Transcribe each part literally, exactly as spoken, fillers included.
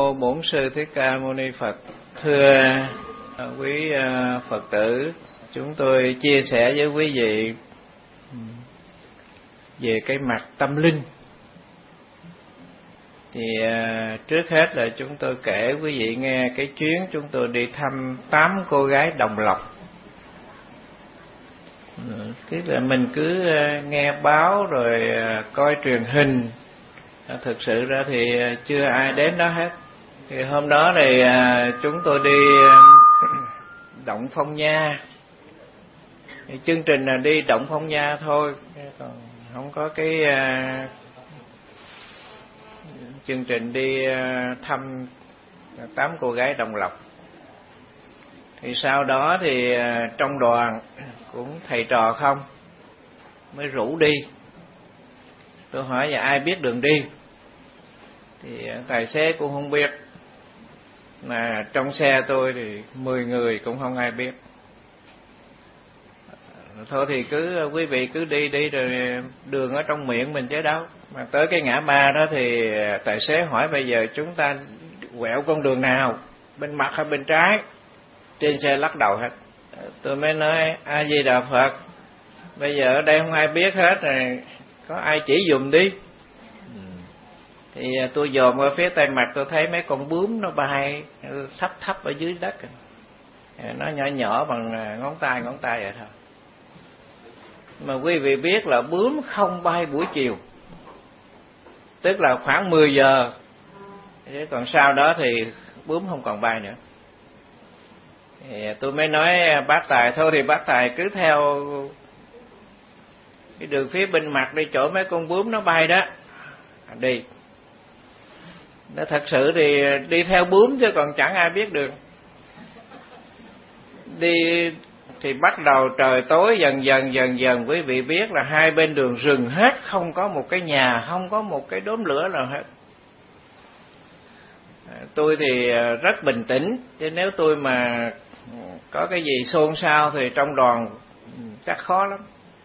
Mô Bổn Sư Thích Ca Mâu Ni Phật. Thưa quý Phật tử, chúng tôi chia sẻ với quý vị về cái mặt tâm linh. Thì trước hết là chúng tôi kể quý vị nghe cái chuyến chúng tôi đi thăm tám cô gái Đồng Lộc. Tức là mình cứ nghe báo rồi coi truyền hình, thực sự ra thì chưa ai đến đó hết. Thì hôm đó thì chúng tôi đi Động Phong Nha. Thì chương trình là đi Động Phong Nha thôi, còn không có cái uh, chương trình đi uh, thăm tám cô gái Đồng Lộc. Thì sau đó thì uh, trong đoàn cũng thầy trò không mới rủ đi. Tôi hỏi là ai biết đường đi, thì uh, tài xế cũng không biết, mà trong xe tôi thì mười người cũng không ai biết. Thôi thì cứ quý vị cứ đi đi rồi đường ở trong miệng mình chứ đâu. Mà tới cái ngã ba đó thì tài xế hỏi bây giờ chúng ta quẹo con đường nào, bên mặt hay bên trái? Trên xe lắc đầu hết. Tôi mới nói A Di Đà Phật, bây giờ ở đây không ai biết hết rồi, có ai chỉ dùm đi. Thì tôi dòm qua phía tay mặt, tôi thấy mấy con bướm nó bay thấp thấp ở dưới đất, nó nhỏ nhỏ bằng ngón tay ngón tay vậy thôi. Mà quý vị biết là bướm không bay buổi chiều, tức là khoảng mười giờ, còn sau đó thì bướm không còn bay nữa. Thì tôi mới nói bác Tài, thôi thì bác Tài cứ theo cái đường phía bên mặt đi, chỗ mấy con bướm nó bay đó đi. Nó thật sự thì đi theo bướm chứ còn chẳng ai biết đường. Đi thì bắt đầu trời tối dần dần dần dần, quý vị biết là hai bên đường rừng hết, không có một cái nhà, không có một cái đốm lửa nào hết. Tôi thì rất bình tĩnh, chứ nếu tôi mà có cái gì xôn xao thì trong đoàn chắc khó lắm.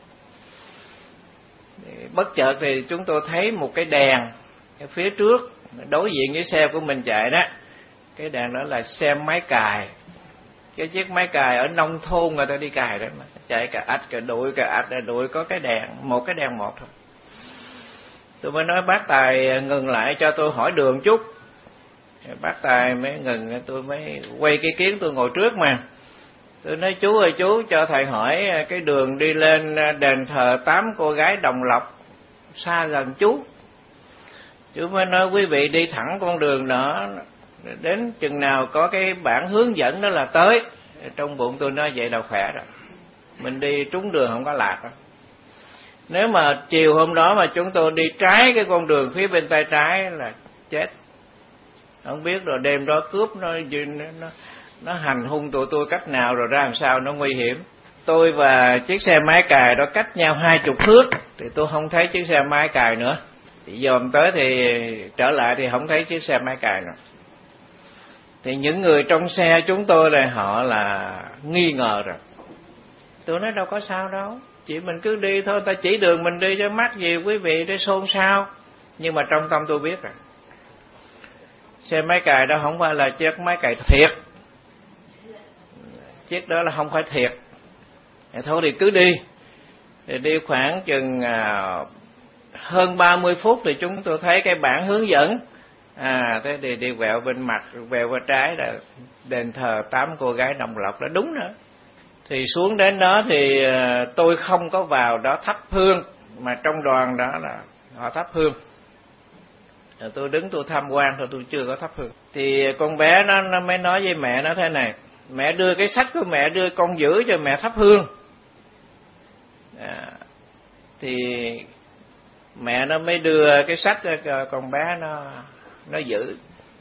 Bất chợt thì chúng tôi thấy một cái đèn ở phía trước, đối diện với xe của mình chạy đó. Cái đèn đó là xe máy cài, cái chiếc máy cài ở nông thôn người ta đi cài đó, mà chạy cả ách cả đuổi cả ách cả đuổi, có cái đèn, một cái đèn một thôi. Tôi mới nói bác Tài ngừng lại cho tôi hỏi đường chút. Bác Tài mới ngừng, tôi mới quay cái kiến tôi ngồi trước mà. Tôi nói chú ơi chú, cho thầy hỏi cái đường đi lên đền thờ tám cô gái Đồng Lộc xa gần chú. Chú mới nói quý vị đi thẳng con đường đó, đến chừng nào có cái bản hướng dẫn đó là tới. Trong bụng tôi nói vậy là khỏe rồi, mình đi trúng đường không có lạc đâu. Nếu mà chiều hôm đó mà chúng tôi đi trái cái con đường phía bên tay trái là chết. Không biết rồi đêm đó cướp nó nó, nó hành hung tụi tôi cách nào, rồi ra làm sao nó nguy hiểm. Tôi và chiếc xe máy cài đó cách nhau hai chục thước, thì tôi không thấy chiếc xe máy cài nữa. Thì dòm tới thì trở lại thì không thấy chiếc xe máy cài nữa. Thì những người trong xe chúng tôi là họ là nghi ngờ rồi. Tôi nói đâu có sao đâu, chỉ mình cứ đi thôi, ta chỉ đường mình đi cho mắc gì quý vị để xôn xao. Nhưng mà trong tâm tôi biết rồi, xe máy cài đó không phải là chiếc máy cài thiệt, chiếc đó là không phải thiệt. Thì thôi thì cứ đi. Thì đi khoảng chừng à, hơn ba mươi phút thì chúng tôi thấy cái bản hướng dẫn. À thế thì đi quẹo bên mặt, quẹo qua trái là đền thờ tám cô gái Đồng Lộc đó, đúng nữa. Thì xuống đến đó thì tôi không có vào đó thắp hương, mà trong đoàn đó là họ thắp hương. Rồi tôi đứng tôi tham quan thôi, tôi chưa có thắp hương. Thì con bé nó, nó mới nói với mẹ nó thế này: mẹ đưa cái sách của mẹ, đưa con giữ cho mẹ thắp hương. À, thì mẹ nó mới đưa cái sách cho con bé nó nó giữ.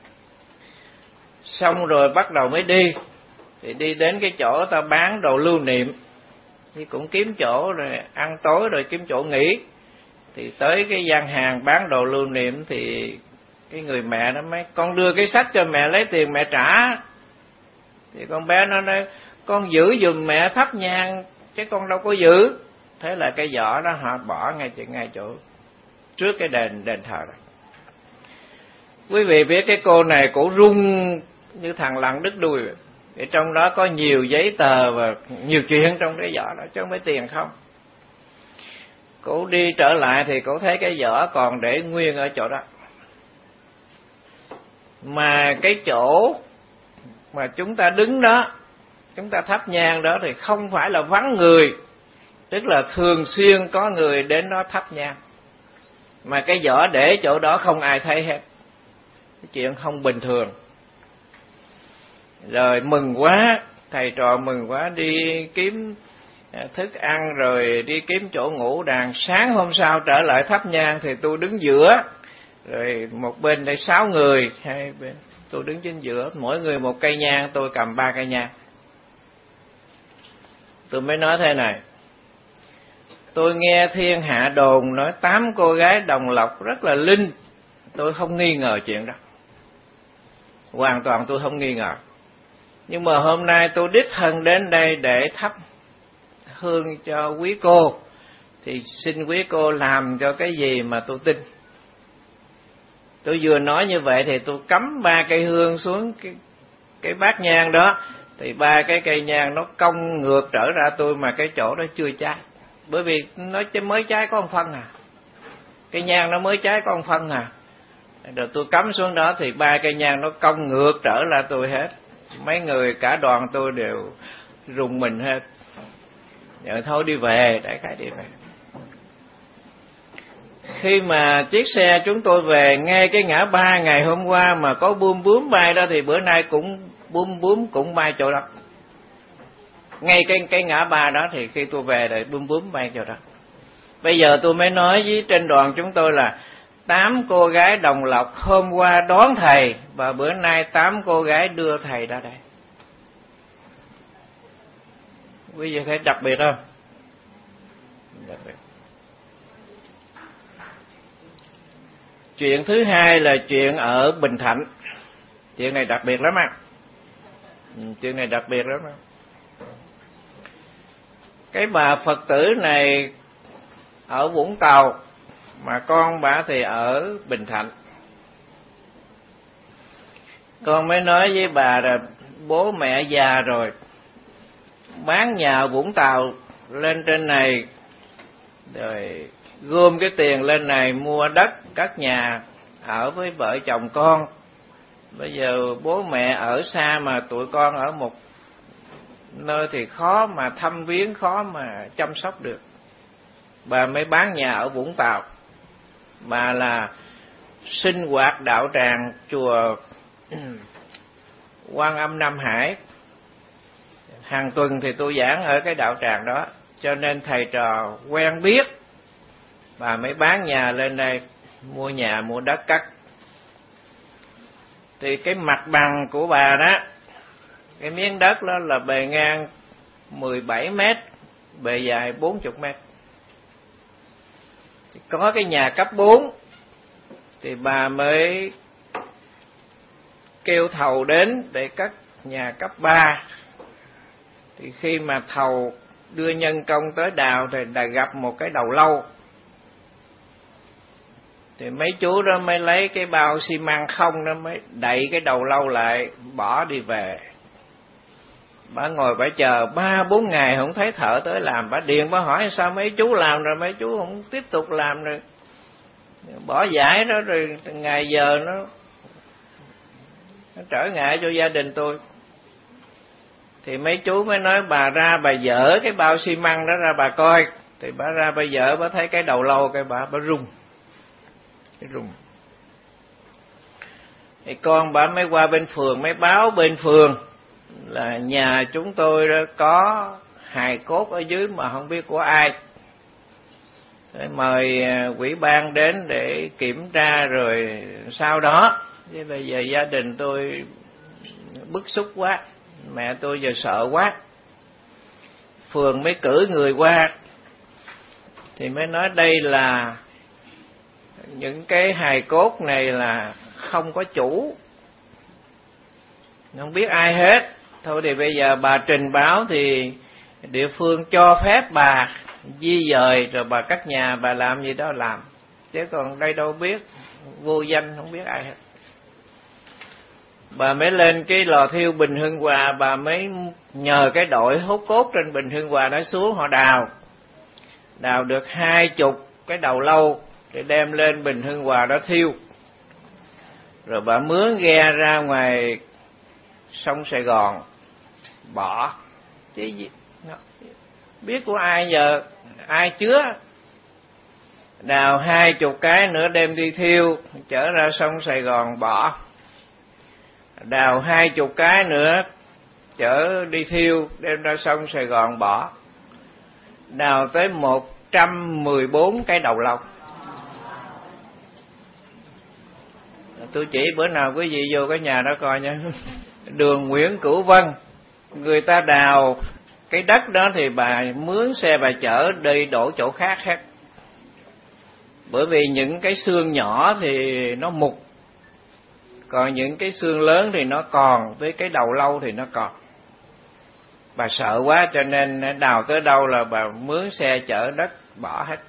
Xong rồi bắt đầu mới đi. Thì đi đến cái chỗ ta bán đồ lưu niệm, thì cũng kiếm chỗ rồi ăn tối rồi kiếm chỗ nghỉ. Thì tới cái gian hàng bán đồ lưu niệm thì cái người mẹ nó mới: con đưa cái sách cho mẹ lấy tiền mẹ trả. Thì con bé nó nói: con giữ giùm mẹ thắp nhang chứ con đâu có giữ. Thế là cái giỏ đó họ bỏ ngay ngay chỗ trước cái đền đền thờ đó. Quý vị biết cái cô này cổ rung như thằng lằn đứt đuôi. Thì trong đó có nhiều giấy tờ và nhiều chuyện trong cái giỏ đó, chứ không phải tiền không. Cổ đi trở lại thì cổ thấy cái giỏ còn để nguyên ở chỗ đó. Mà cái chỗ mà chúng ta đứng đó, chúng ta thắp nhang đó thì không phải là vắng người, tức là thường xuyên có người đến đó thắp nhang. Mà cái giỏ để chỗ đó không ai thấy hết. Cái chuyện không bình thường. Rồi mừng quá, thầy trò mừng quá, đi kiếm thức ăn rồi đi kiếm chỗ ngủ đàng. Sáng hôm sau trở lại thắp nhang thì tôi đứng giữa, rồi một bên đây sáu người, hai bên tôi đứng trên giữa, mỗi người một cây nhang, tôi cầm ba cây nhang. Tôi mới nói thế này: tôi nghe thiên hạ đồn nói tám cô gái Đồng Lộc rất là linh. Tôi không nghi ngờ chuyện đó, hoàn toàn tôi không nghi ngờ. Nhưng mà hôm nay tôi đích thân đến đây để thắp hương cho quý cô, thì xin quý cô làm cho cái gì mà tôi tin. Tôi vừa nói như vậy thì tôi cắm ba cây hương xuống cái, cái bát nhang đó, thì ba cái cây nhang nó cong ngược trở ra tôi, mà cái chỗ đó chưa cháy. Bởi vì nó mới cháy có một phân à, cái nhang nó mới cháy có một phân à. Rồi tôi cắm xuống đó thì ba cây nhang nó cong ngược trở lại tôi hết. Mấy người cả đoàn tôi đều rùng mình hết. Rồi thôi đi về, đại khái đi về. Khi mà chiếc xe chúng tôi về ngay cái ngã ba ngày hôm qua mà có bươm bướm bay đó, thì bữa nay cũng bươm bướm cũng bay chỗ đó. Ngay cái cái ngã ba đó thì khi tôi về thì bươm bướm bay chỗ đó. Bây giờ tôi mới nói với trên đoàn chúng tôi là tám cô gái Đồng Lộc hôm qua đón thầy, và bữa nay tám cô gái đưa thầy ra đây. Quý vị thấy đặc biệt không? Đặc biệt. Chuyện thứ hai là chuyện ở Bình Thạnh. Chuyện này đặc biệt lắm á. Chuyện này đặc biệt lắm á. Cái bà Phật tử này ở Vũng Tàu, mà con bà thì ở Bình Thạnh. Con mới nói với bà là bố mẹ già rồi, bán nhà ở Vũng Tàu lên trên này, rồi gom cái tiền lên này mua đất, cất nhà ở với vợ chồng con. Bây giờ bố mẹ ở xa mà tụi con ở một nơi thì khó mà thăm viếng, khó mà chăm sóc được. Bà mới bán nhà ở Vũng Tàu. Bà là sinh hoạt đạo tràng chùa Quan Âm Nam Hải. Hàng tuần thì tôi giảng ở cái đạo tràng đó, cho nên thầy trò quen biết. Bà mới bán nhà lên đây, mua nhà mua đất cất. Thì cái mặt bằng của bà đó, cái miếng đất đó là bề ngang mười bảy mét, bề dài bốn mươi mét. Thì có cái nhà cấp bốn thì bà mới kêu thầu đến để cất nhà cấp ba. Thì khi mà thầu đưa nhân công tới đào thì đã gặp một cái đầu lâu. Thì mấy chú đó mới lấy cái bao xi măng không đó, mới đậy cái đầu lâu lại, bỏ đi về. Bà ngồi bà chờ ba bốn ngày không thấy thợ tới làm. Bà điện bà hỏi sao mấy chú làm rồi mấy chú không tiếp tục làm, rồi bỏ giải đó, rồi ngày giờ nó, nó trở ngại cho gia đình tôi. Thì mấy chú mới nói bà ra bà dỡ cái bao xi măng đó ra bà coi. Thì bà ra bà dỡ, bà thấy cái đầu lâu, cái bà bà rung cái rung. Thì con bà mới qua bên phường, mới báo bên phường là nhà chúng tôi đó có hài cốt ở dưới mà không biết của ai. Để mời ủy ban đến để kiểm tra rồi sau đó. Chứ bây giờ gia đình tôi bức xúc quá, mẹ tôi giờ sợ quá. Phường mới cử người qua, thì mới nói đây là những cái hài cốt này là không có chủ, không biết ai hết. Thôi thì bây giờ bà trình báo thì địa phương cho phép bà di dời, rồi bà cất nhà, bà làm gì đó làm. Chứ còn đây đâu biết, vô danh không biết ai hết. bà mới lên cái lò thiêu Bình Hưng Hòa, bà mới nhờ cái đội hốt cốt trên Bình Hưng Hòa nó xuống họ đào, đào được hai chục cái đầu lâu để đem lên Bình Hưng Hòa đó thiêu. Rồi bà mướn ghe ra ngoài sông Sài Gòn bỏ, chứ gì biết của ai giờ, ai chứa. Đào hai chục cái nữa đem đi thiêu, chở ra sông Sài Gòn bỏ. Đào hai chục cái nữa chở đi thiêu, đem ra sông Sài Gòn bỏ. Đào tới một trăm mười bốn cái đầu lâu. Tôi chỉ bữa nào quý vị vô cái nhà đó coi nha. Đường Nguyễn Cửu Vân, người ta đào cái đất đó thì bà mướn xe bà chở đi đổ chỗ khác hết. Bởi vì những cái xương nhỏ thì nó mục, còn những cái xương lớn thì nó còn, với cái đầu lâu thì nó còn. Bà sợ quá cho nên đào tới đâu là bà mướn xe chở đất bỏ hết.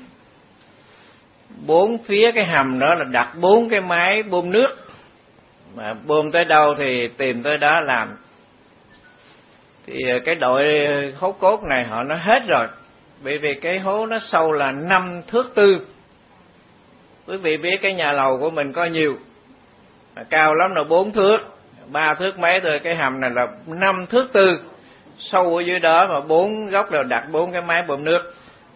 Bốn phía cái hầm đó là đặt bốn cái máy bơm nước, mà bơm tới đâu thì tìm tới đó làm. Thì cái đội hốt cốt này họ nó hết rồi, bởi vì cái hố nó sâu là năm thước tư. Quý vị biết cái nhà lầu của mình có nhiều, cao lắm là bốn thước, ba thước mấy thôi. Cái hầm này là năm thước tư, sâu ở dưới đó mà bốn góc đều đặt bốn cái máy bơm nước.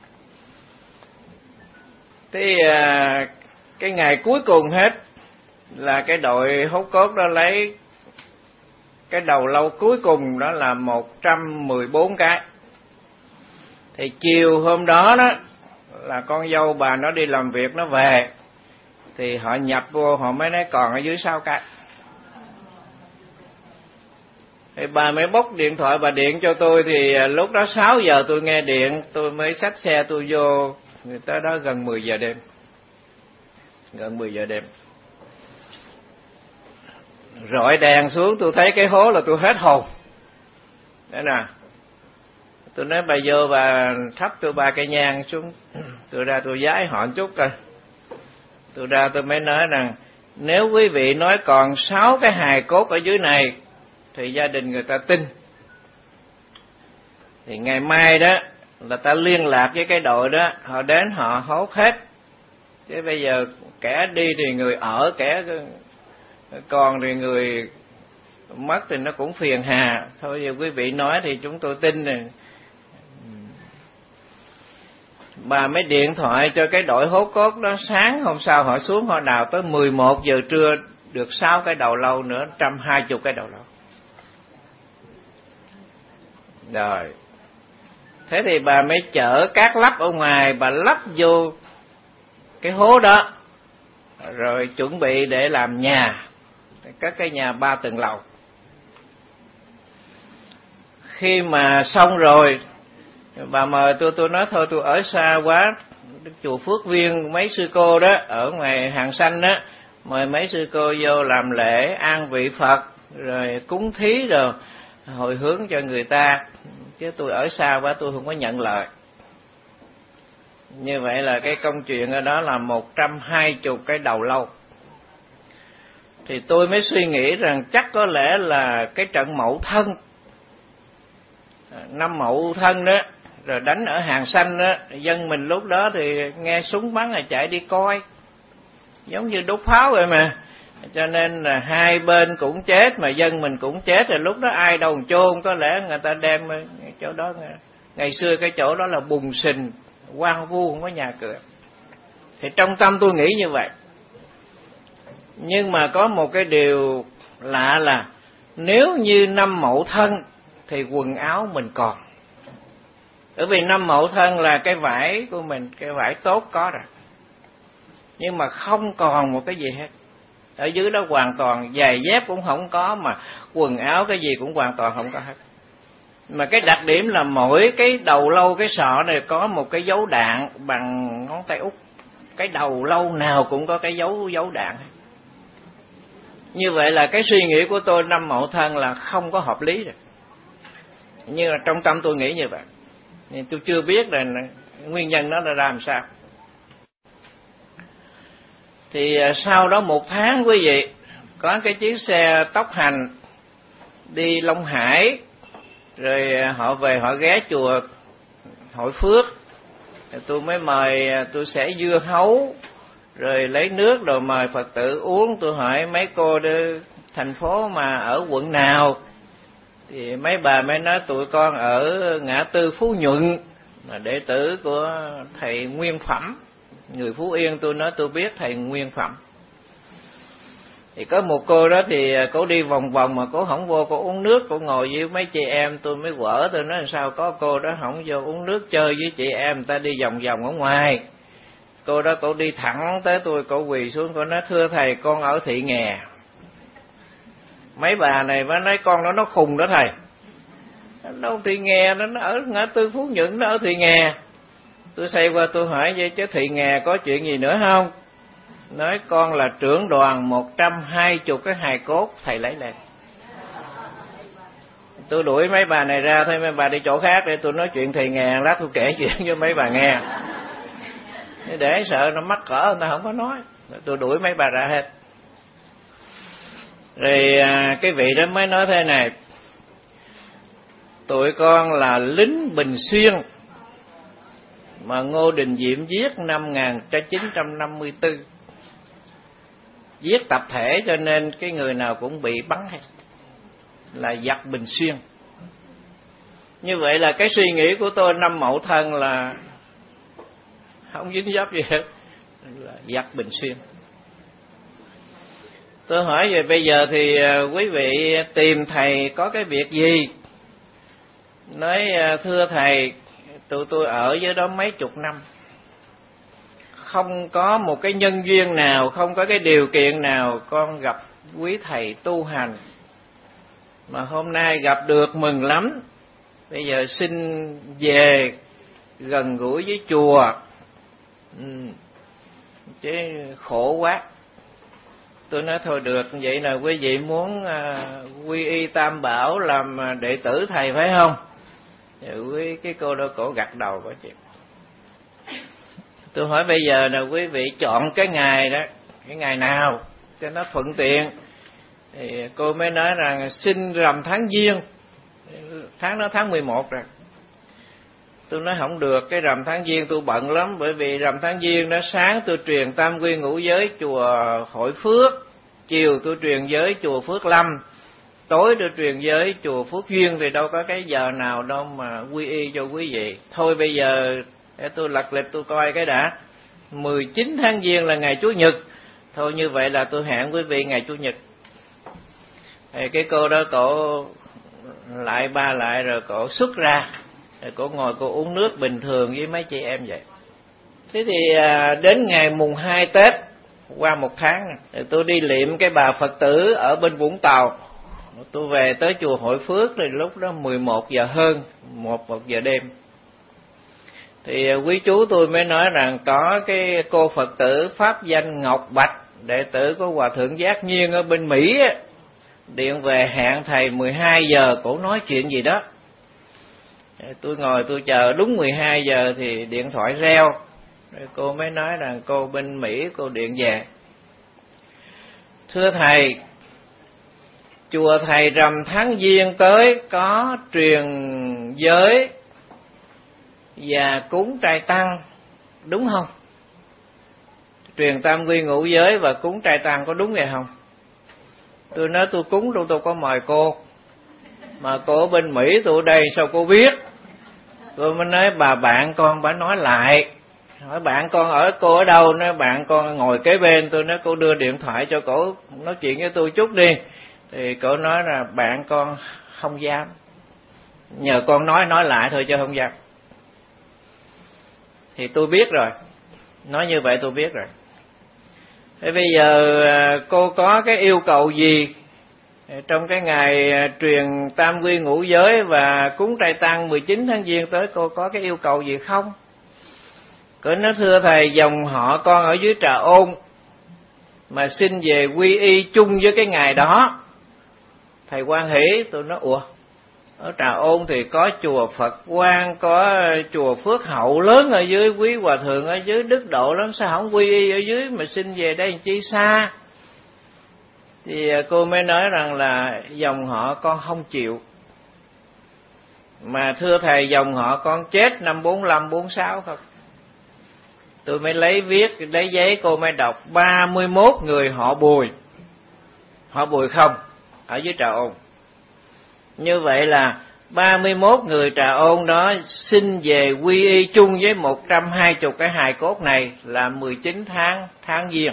Thế cái ngày cuối cùng hết là cái đội hốt cốt đó lấy cái đầu lâu cuối cùng, đó là một trăm mười bốn cái. Thì chiều hôm đó đó là con dâu bà nó đi làm việc nó về, thì họ nhập vô họ mới nói còn ở dưới sáu cái. Thì bà mới bốc điện thoại bà điện cho tôi, thì lúc đó sáu giờ tôi nghe điện, tôi mới xách xe tôi vô, người tới đó gần mười giờ đêm. Gần mười giờ đêm. Rọi đèn xuống tôi thấy cái hố là tôi hết hồn. Đấy nè. Tôi nói bà vô bà thắp tôi ba cây nhang xuống. Tôi ra tôi vái họ một chút coi. Tôi ra tôi mới nói rằng nếu quý vị nói còn sáu cái hài cốt ở dưới này thì gia đình người ta tin. Thì ngày mai đó là ta liên lạc với cái đội đó, họ đến họ hốt hết. Chứ bây giờ kẻ đi thì người ở, kẻ còn thì người mất thì nó cũng phiền hà. Thôi giờ quý vị nói thì chúng tôi tin rồi. Bà mới điện thoại cho cái đội hốt cốt đó, sáng hôm sau họ xuống họ đào tới mười một giờ trưa được sáu cái đầu lâu nữa, một trăm hai mươi cái đầu lâu. Rồi. Thế thì bà mới chở cát lắp ở ngoài, bà lắp vô cái hố đó, rồi chuẩn bị để làm nhà, các cái nhà ba tầng lầu. Khi mà xong rồi, bà mời tôi, tôi nói thôi tôi ở xa quá, chùa Phước Viên mấy sư cô đó ở ngoài Hàng Xanh đó, mời mấy sư cô vô làm lễ an vị Phật, rồi cúng thí rồi hồi hướng cho người ta, chứ tôi ở xa quá tôi không có nhận lời. Như vậy là cái công chuyện ở đó là một trăm hai mươi cái đầu lâu. Thì tôi mới suy nghĩ rằng chắc có lẽ là cái trận Mậu Thân, năm Mậu Thân đó, rồi đánh ở Hàng Xanh đó, dân mình lúc đó thì nghe súng bắn là chạy đi coi, giống như đốt pháo vậy mà. Cho nên là hai bên cũng chết mà dân mình cũng chết, rồi lúc đó ai đâu chôn, có lẽ người ta đem chỗ đó. Ngày xưa cái chỗ đó là bùn sình, hoang vu, không có nhà cửa. Thì trong tâm tôi nghĩ như vậy. Nhưng mà có một cái điều lạ là nếu như năm Mậu Thân thì quần áo mình còn. Bởi vì năm Mậu Thân là cái vải của mình, cái vải tốt có rồi. Nhưng mà không còn một cái gì hết. Ở dưới đó hoàn toàn giày dép cũng không có, mà quần áo cái gì cũng hoàn toàn không có hết. Mà cái đặc điểm là mỗi cái đầu lâu, cái sọ này có một cái dấu đạn bằng ngón tay út. Cái đầu lâu nào cũng có cái dấu dấu đạn. Như vậy là cái suy nghĩ của tôi năm Mậu Thân là không có hợp lý rồi. Nhưng mà trong tâm tôi nghĩ như vậy. Nhưng tôi chưa biết là nguyên nhân nó là làm sao. Thì sau đó một tháng quý vị, có cái chiếc xe tốc hành đi Long Hải, rồi họ về họ ghé chùa Hội Phước, tôi mới mời tôi xẻ dưa hấu rồi lấy nước rồi mời Phật tử uống. Tôi hỏi mấy cô đi thành phố mà ở quận nào, thì mấy bà mới nói tụi con ở ngã tư Phú Nhuận, là đệ tử của thầy Nguyên Phẩm, người Phú Yên. Tôi nói tôi biết thầy Nguyên Phẩm. Thì có một cô đó thì cô đi vòng vòng mà cô không vô, cô uống nước, cô ngồi với mấy chị em. Tôi mới quở, tôi nói sao có cô đó không vô uống nước chơi với chị em, người ta đi vòng vòng ở ngoài. Cô đó cô đi thẳng tới tôi, cô quỳ xuống, cô nói thưa thầy con ở Thị Nghè. Mấy bà này mới nói con đó nó khùng đó thầy, đâu Thị Nghè, nó ở ngã tư Phú Nhuận, nó ở Thị Nghè. Tôi xoay qua tôi hỏi vậy chứ Thị Nghè có chuyện gì nữa không? Nói con là trưởng đoàn một trăm hai mươi cái hài cốt thầy lấy lên. Tôi đuổi mấy bà này ra thôi, mấy bà đi chỗ khác để tôi nói chuyện Thị Nghè, lát tôi kể chuyện cho mấy bà nghe, để sợ nó mắc cỡ người ta không có nói. Tôi đuổi mấy bà ra hết. Rồi cái vị đó mới nói thế này: tụi con là lính Bình Xuyên mà Ngô Đình Diệm giết năm một nghìn chín trăm năm mươi tư, giết tập thể cho nên cái người nào cũng bị bắn hết, là giặc Bình Xuyên. Như vậy là cái suy nghĩ của tôi năm Mậu Thân là không dính dấp gì hết, là giặc Bình Xuyên. Tôi hỏi về bây giờ thì quý vị tìm thầy có cái việc gì? Nói thưa thầy, tụi tôi ở dưới đó mấy chục năm, không có một cái nhân duyên nào, không có cái điều kiện nào con gặp quý thầy tu hành, mà hôm nay gặp được mừng lắm. Bây giờ xin về gần gũi với chùa, ừ, chứ khổ quá. Tôi nói thôi được, vậy là quý vị muốn uh, quy y Tam Bảo làm đệ tử thầy phải không? Rồi quý cái cô đó cổ gật đầu có chuyện. Tôi hỏi bây giờ là quý vị chọn cái ngày đó, cái ngày nào cho nó thuận tiện. Thì cô mới nói rằng xin rằm tháng Giêng, tháng đó tháng mười một rồi. Tôi nói không được, cái rằm tháng Giêng tôi bận lắm, bởi vì rằm tháng Giêng đó sáng tôi truyền tam quy ngũ giới chùa Hội Phước, chiều tôi truyền giới chùa Phước Lâm, tối tôi truyền giới chùa Phước Duyên, thì đâu có cái giờ nào đâu mà quy y cho quý vị. Thôi bây giờ để tôi lật lịch tôi coi cái đã. mười chín tháng Giêng là ngày Chủ nhật. Thôi như vậy là tôi hẹn quý vị ngày Chủ nhật. Thì cái cô đó cổ lại ba lại rồi cổ xuất ra, rồi cổ ngồi cổ uống nước bình thường với mấy chị em vậy. Thế thì đến ngày mùng hai Tết, qua một tháng rồi tôi đi liệm cái bà Phật tử ở bên Vũng Tàu. Tôi về tới chùa Hội Phước thì lúc đó mười một giờ hơn, một một giờ đêm. Thì quý chú tôi mới nói rằng có cái cô Phật tử pháp danh Ngọc Bạch, đệ tử của Hòa Thượng Giác Nhiên ở bên Mỹ, điện về hẹn thầy mười hai giờ, cổ nói chuyện gì đó. Tôi ngồi tôi chờ đúng mười hai giờ thì điện thoại reo. Rồi cô mới nói rằng cô bên Mỹ, cô điện về: thưa thầy, chùa thầy rằm tháng Giêng tới có truyền giới và cúng trai tăng, đúng không? Truyền tam quy ngũ giới và cúng trai tăng có đúng vậy không? Tôi nói tôi cúng đâu, tôi có mời cô, mà cô ở bên Mỹ tôi ở đây sao cô biết? Tôi mới nói bà bạn con bà nói lại. Hỏi bạn con ở cô ở đâu? Nói bạn con ngồi kế bên. Tôi nói cô đưa điện thoại cho cổ nói chuyện với tôi chút đi. Thì cổ nói là bạn con không dám, nhờ con nói nói lại thôi chứ không dám. Thì tôi biết rồi, nói như vậy tôi biết rồi. Thế bây giờ cô có cái yêu cầu gì trong cái ngày truyền tam quy ngũ giới và cúng trai tăng mười chín tháng Giêng tới, cô có cái yêu cầu gì không? Cô nói thưa thầy, dòng họ con ở dưới Trà Ôn mà xin về quy y chung với cái ngày đó, thầy hoan hỷ. Tôi nói ủa, ở Trà Ôn thì có chùa Phật Quang, có chùa Phước Hậu lớn ở dưới, quý hòa thượng ở dưới đức độ lắm, sao không quy y ở dưới mà xin về đây chi xa? Thì cô mới nói rằng là dòng họ con không chịu. Mà thưa thầy, dòng họ con chết năm bốn lăm bốn sáu không. Tôi mới lấy viết, lấy giấy cô mới đọc ba mươi mốt người họ Bùi. Họ Bùi không, ở dưới Trà Ôn. Như vậy là ba mươi mốt người Trà Ôn đó xin về quy y chung với một trăm hai mươi cái hài cốt này là mười chín tháng tháng Giêng.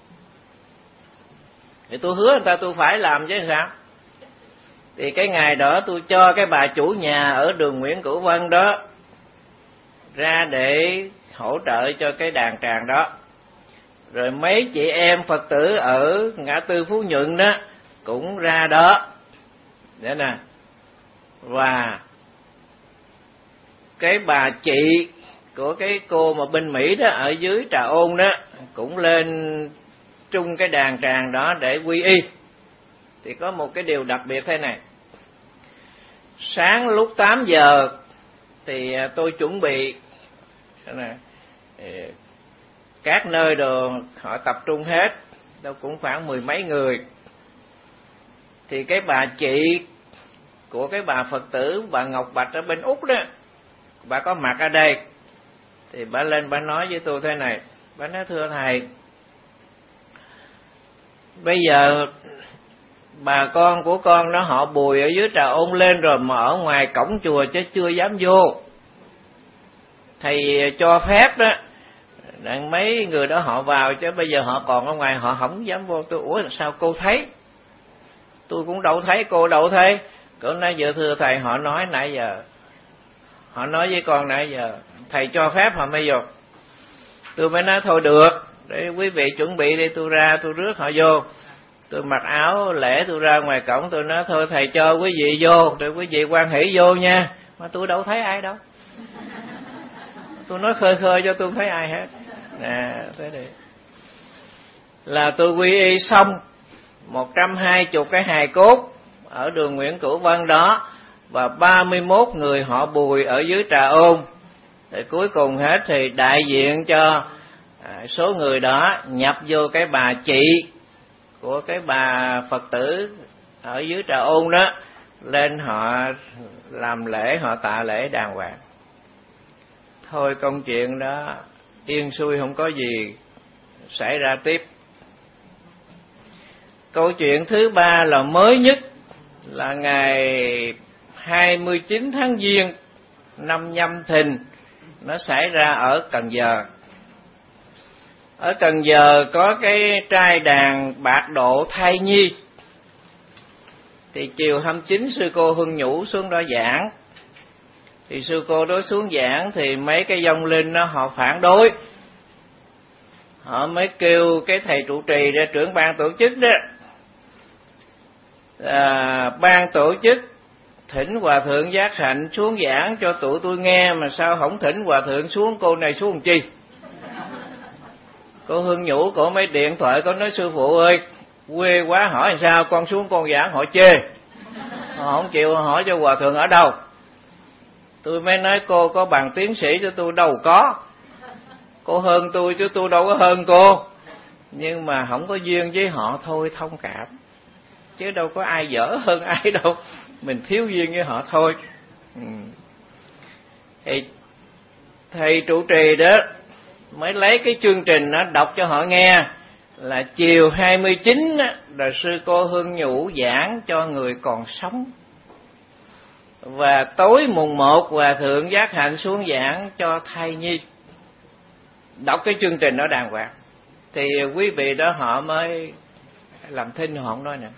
Thì tôi hứa người ta tôi phải làm chứ sao. Thì cái ngày đó tôi cho cái bà chủ nhà ở đường Nguyễn Cửu Vân đó ra để hỗ trợ cho cái đàn tràng đó. Rồi mấy chị em Phật tử ở ngã tư Phú Nhuận đó cũng ra đó. Để nè. Và cái bà chị của cái cô mà bên Mỹ đó ở dưới Trà Ôn đó cũng lên chung cái đàn tràng đó để quy y. Thì có một cái điều đặc biệt thế này. Sáng lúc tám giờ thì tôi chuẩn bị các nơi đồ họ tập trung hết, đâu cũng khoảng mười mấy người. Thì cái bà chị của cái bà Phật tử bà Ngọc Bạch ở bên Úc đó, bà có mặt ở đây. Thì bà lên bà nói với tôi thế này. Bà nói thưa thầy, bây giờ bà con của con nó họ Bùi ở dưới Trà Ôn lên rồi mà ở ngoài cổng chùa chứ chưa dám vô. Thầy cho phép đó, đặng mấy người đó họ vào chứ bây giờ họ còn ở ngoài họ không dám vô. Tôi ủa sao cô thấy? Tôi cũng đâu thấy, cô đâu thấy. Cô nói giờ thưa thầy, họ nói nãy giờ, họ nói với con nãy giờ, thầy cho phép họ mới vô. Tôi mới nói thôi được, để quý vị chuẩn bị đi, tôi ra tôi rước họ vô. Tôi mặc áo lễ tôi ra ngoài cổng, tôi nói thôi thầy cho quý vị vô, để quý vị hoan hỷ vô nha. Mà tôi đâu thấy ai đâu. Tôi nói khơi khơi cho tôi không thấy ai hết. Nè, thế đi. Là tôi quy y xong một trăm hai mươi cái hài cốt ở đường Nguyễn Cửu Vân đó, và ba mươi mốt người họ Bùi ở dưới Trà Ôn. Thì cuối cùng hết thì đại diện cho à, số người đó nhập vô cái bà chị của cái bà Phật tử ở dưới Trà Ôn đó, lên họ làm lễ, họ tạ lễ đàng hoàng. Thôi công chuyện đó yên xuôi, không có gì xảy ra tiếp. Câu chuyện thứ ba là mới nhất, là ngày hai mươi chín tháng Giêng năm Nhâm Thìn, nó xảy ra ở Cần Giờ. Ở Cần Giờ có cái trai đàn Bạc Độ Thai Nhi. Thì chiều hai mươi chín sư cô Hương Nhũ xuống đó giảng. Thì sư cô đó xuống giảng thì mấy cái vong linh đó họ phản đối. Họ mới kêu cái thầy trụ trì ra, trưởng ban tổ chức đó, à, ban tổ chức thỉnh Hòa Thượng Giác Hạnh xuống giảng cho tụi tôi nghe, mà sao không thỉnh Hòa Thượng xuống, cô này xuống làm chi? Cô Hương Nhũ cổ mấy điện thoại có nói sư phụ ơi, quê quá, hỏi làm sao con xuống con giảng, họ chê, họ không chịu hỏi cho Hòa Thượng ở đâu. Tôi mới nói cô có bằng tiến sĩ cho tôi đâu có, cô hơn tôi chứ tôi đâu có hơn cô, nhưng mà không có duyên với họ thôi, thông cảm, chứ đâu có ai dở hơn ai đâu, mình thiếu duyên với họ thôi. Ừ. Thì thầy trụ trì đó mới lấy cái chương trình nó đọc cho họ nghe, là chiều hai mươi chín đó, là sư cô Hương Nhũ giảng cho người còn sống, và tối mùng một Hòa Thượng Giác Hạnh xuống giảng cho thai nhi. Đọc cái chương trình đó đàng hoàng thì quý vị đó họ mới làm thinh, họ không nói nữa.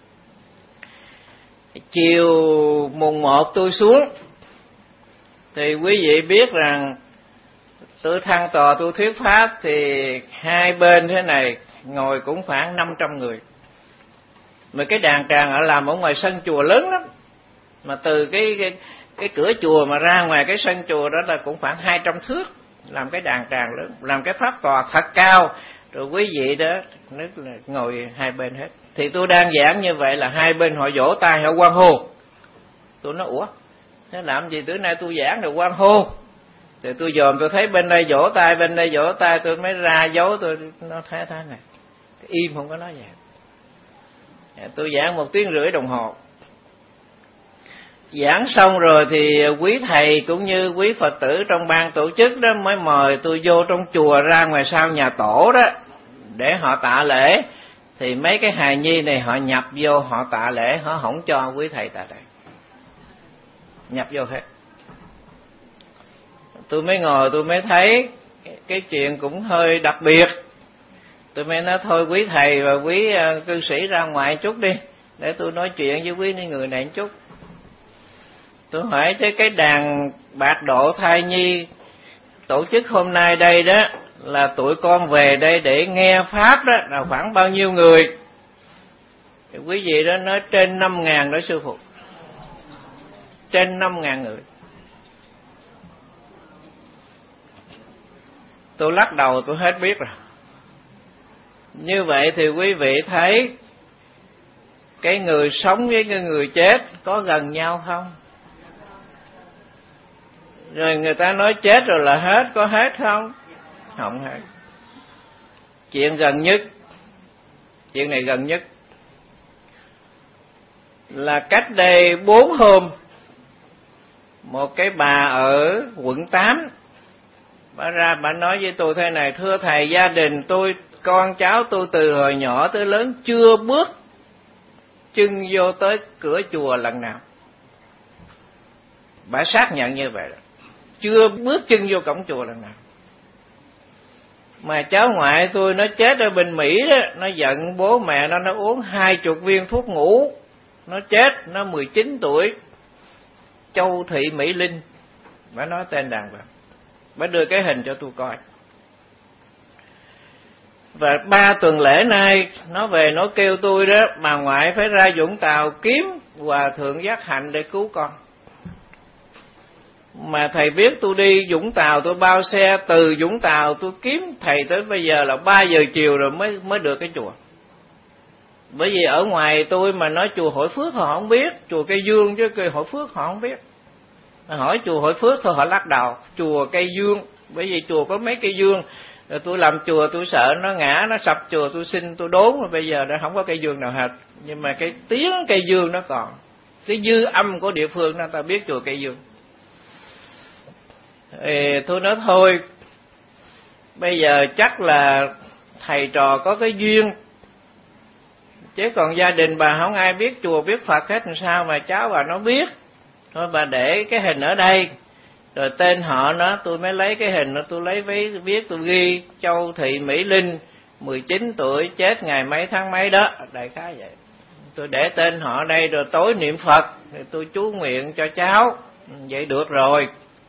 Chiều mùng một tôi xuống thì quý vị biết rằng tôi thăng tòa tôi thuyết pháp, thì hai bên thế này ngồi cũng khoảng năm trăm người. Mà cái đàn tràng ở làm ở ngoài sân chùa lớn lắm, mà từ cái, cái cái cửa chùa mà ra ngoài cái sân chùa đó là cũng khoảng hai trăm thước, làm cái đàn tràng lớn, làm cái pháp tòa thật cao, rồi quý vị đó rất là ngồi hai bên hết. Thì tôi đang giảng như vậy là hai bên họ vỗ tay, họ hoan hô. Tôi nói ủa, thế làm gì, từ nay tôi giảng rồi hoan hô? Thì tôi dòm tôi thấy bên đây vỗ tay, bên đây vỗ tay, tôi mới ra dấu, tôi nó thế thế này, im không có nói gì. Tôi giảng một tiếng rưỡi đồng hồ. Giảng xong rồi thì quý thầy cũng như quý Phật tử trong ban tổ chức đó mới mời tôi vô trong chùa ra ngoài sau nhà tổ đó để họ tạ lễ. Thì mấy cái hài nhi này họ nhập vô họ tạ lễ, họ không cho quý thầy tạ lễ, nhập vô hết. Tôi mới ngồi tôi mới thấy cái chuyện cũng hơi đặc biệt. Tôi mới nói thôi quý thầy và quý cư sĩ ra ngoài chút đi, để tôi nói chuyện với quý người này một chút. Tôi hỏi chứ cái đàn bạc độ thai nhi tổ chức hôm nay đây đó, là tụi con về đây để nghe Pháp đó, là khoảng bao nhiêu người? Thì quý vị đó nói trên năm ngàn đó sư phụ. Trên năm ngàn người. Tôi lắc đầu tôi hết biết rồi. Như vậy thì quý vị thấy cái người sống với cái người chết có gần nhau không? Rồi người ta nói chết rồi là hết, có hết không? Không hết. Chuyện gần nhất, chuyện này gần nhất, là cách đây bốn hôm, một cái bà ở quận tám, bà ra bà nói với tôi thế này: thưa thầy, gia đình tôi, con cháu tôi từ hồi nhỏ tới lớn chưa bước chân vô tới cửa chùa lần nào. Bà xác nhận như vậy đó. Chưa bước chân vô cổng chùa lần nào. Mà cháu ngoại tôi nó chết ở bên Mỹ đó, nó giận bố mẹ nó, nó uống hai chục viên thuốc ngủ, nó chết, nó mười chín tuổi. Châu Thị Mỹ Linh, bà nói tên đàng hoàng, bà đưa cái hình cho tôi coi. Và ba tuần lễ nay nó về nó kêu tôi đó, bà ngoại phải ra Vũng Tàu kiếm Hòa Thượng Giác Hạnh để cứu con. Mà thầy biết tôi đi Vũng Tàu, tôi bao xe từ Vũng Tàu tôi kiếm thầy tới bây giờ là ba giờ chiều rồi mới mới được cái chùa. Bởi vì ở ngoài tôi mà nói chùa Hội Phước họ không biết, chùa Cây Dương chứ cây Hội Phước họ không biết. Hỏi chùa Hội Phước thôi họ lắc đầu, chùa Cây Dương, bởi vì chùa có mấy cây dương. Rồi tôi làm chùa tôi sợ nó ngã, nó sập chùa, tôi xin tôi đốn, rồi bây giờ đã không có cây dương nào hết. Nhưng mà cái tiếng cây dương nó còn, cái dư âm của địa phương nó ta biết chùa Cây Dương. Thì tôi nói thôi, bây giờ chắc là thầy trò có cái duyên, chứ còn gia đình bà không ai biết chùa biết Phật hết, làm sao mà cháu bà nó biết. Thôi bà để cái hình ở đây, rồi tên họ nó tôi mới lấy cái hình nó, tôi lấy với viết tôi ghi Châu Thị Mỹ Linh, mười chín tuổi, chết ngày mấy tháng mấy đó, đại khái vậy. Tôi để tên họ đây, rồi tối niệm Phật thì tôi chú nguyện cho cháu, vậy được rồi.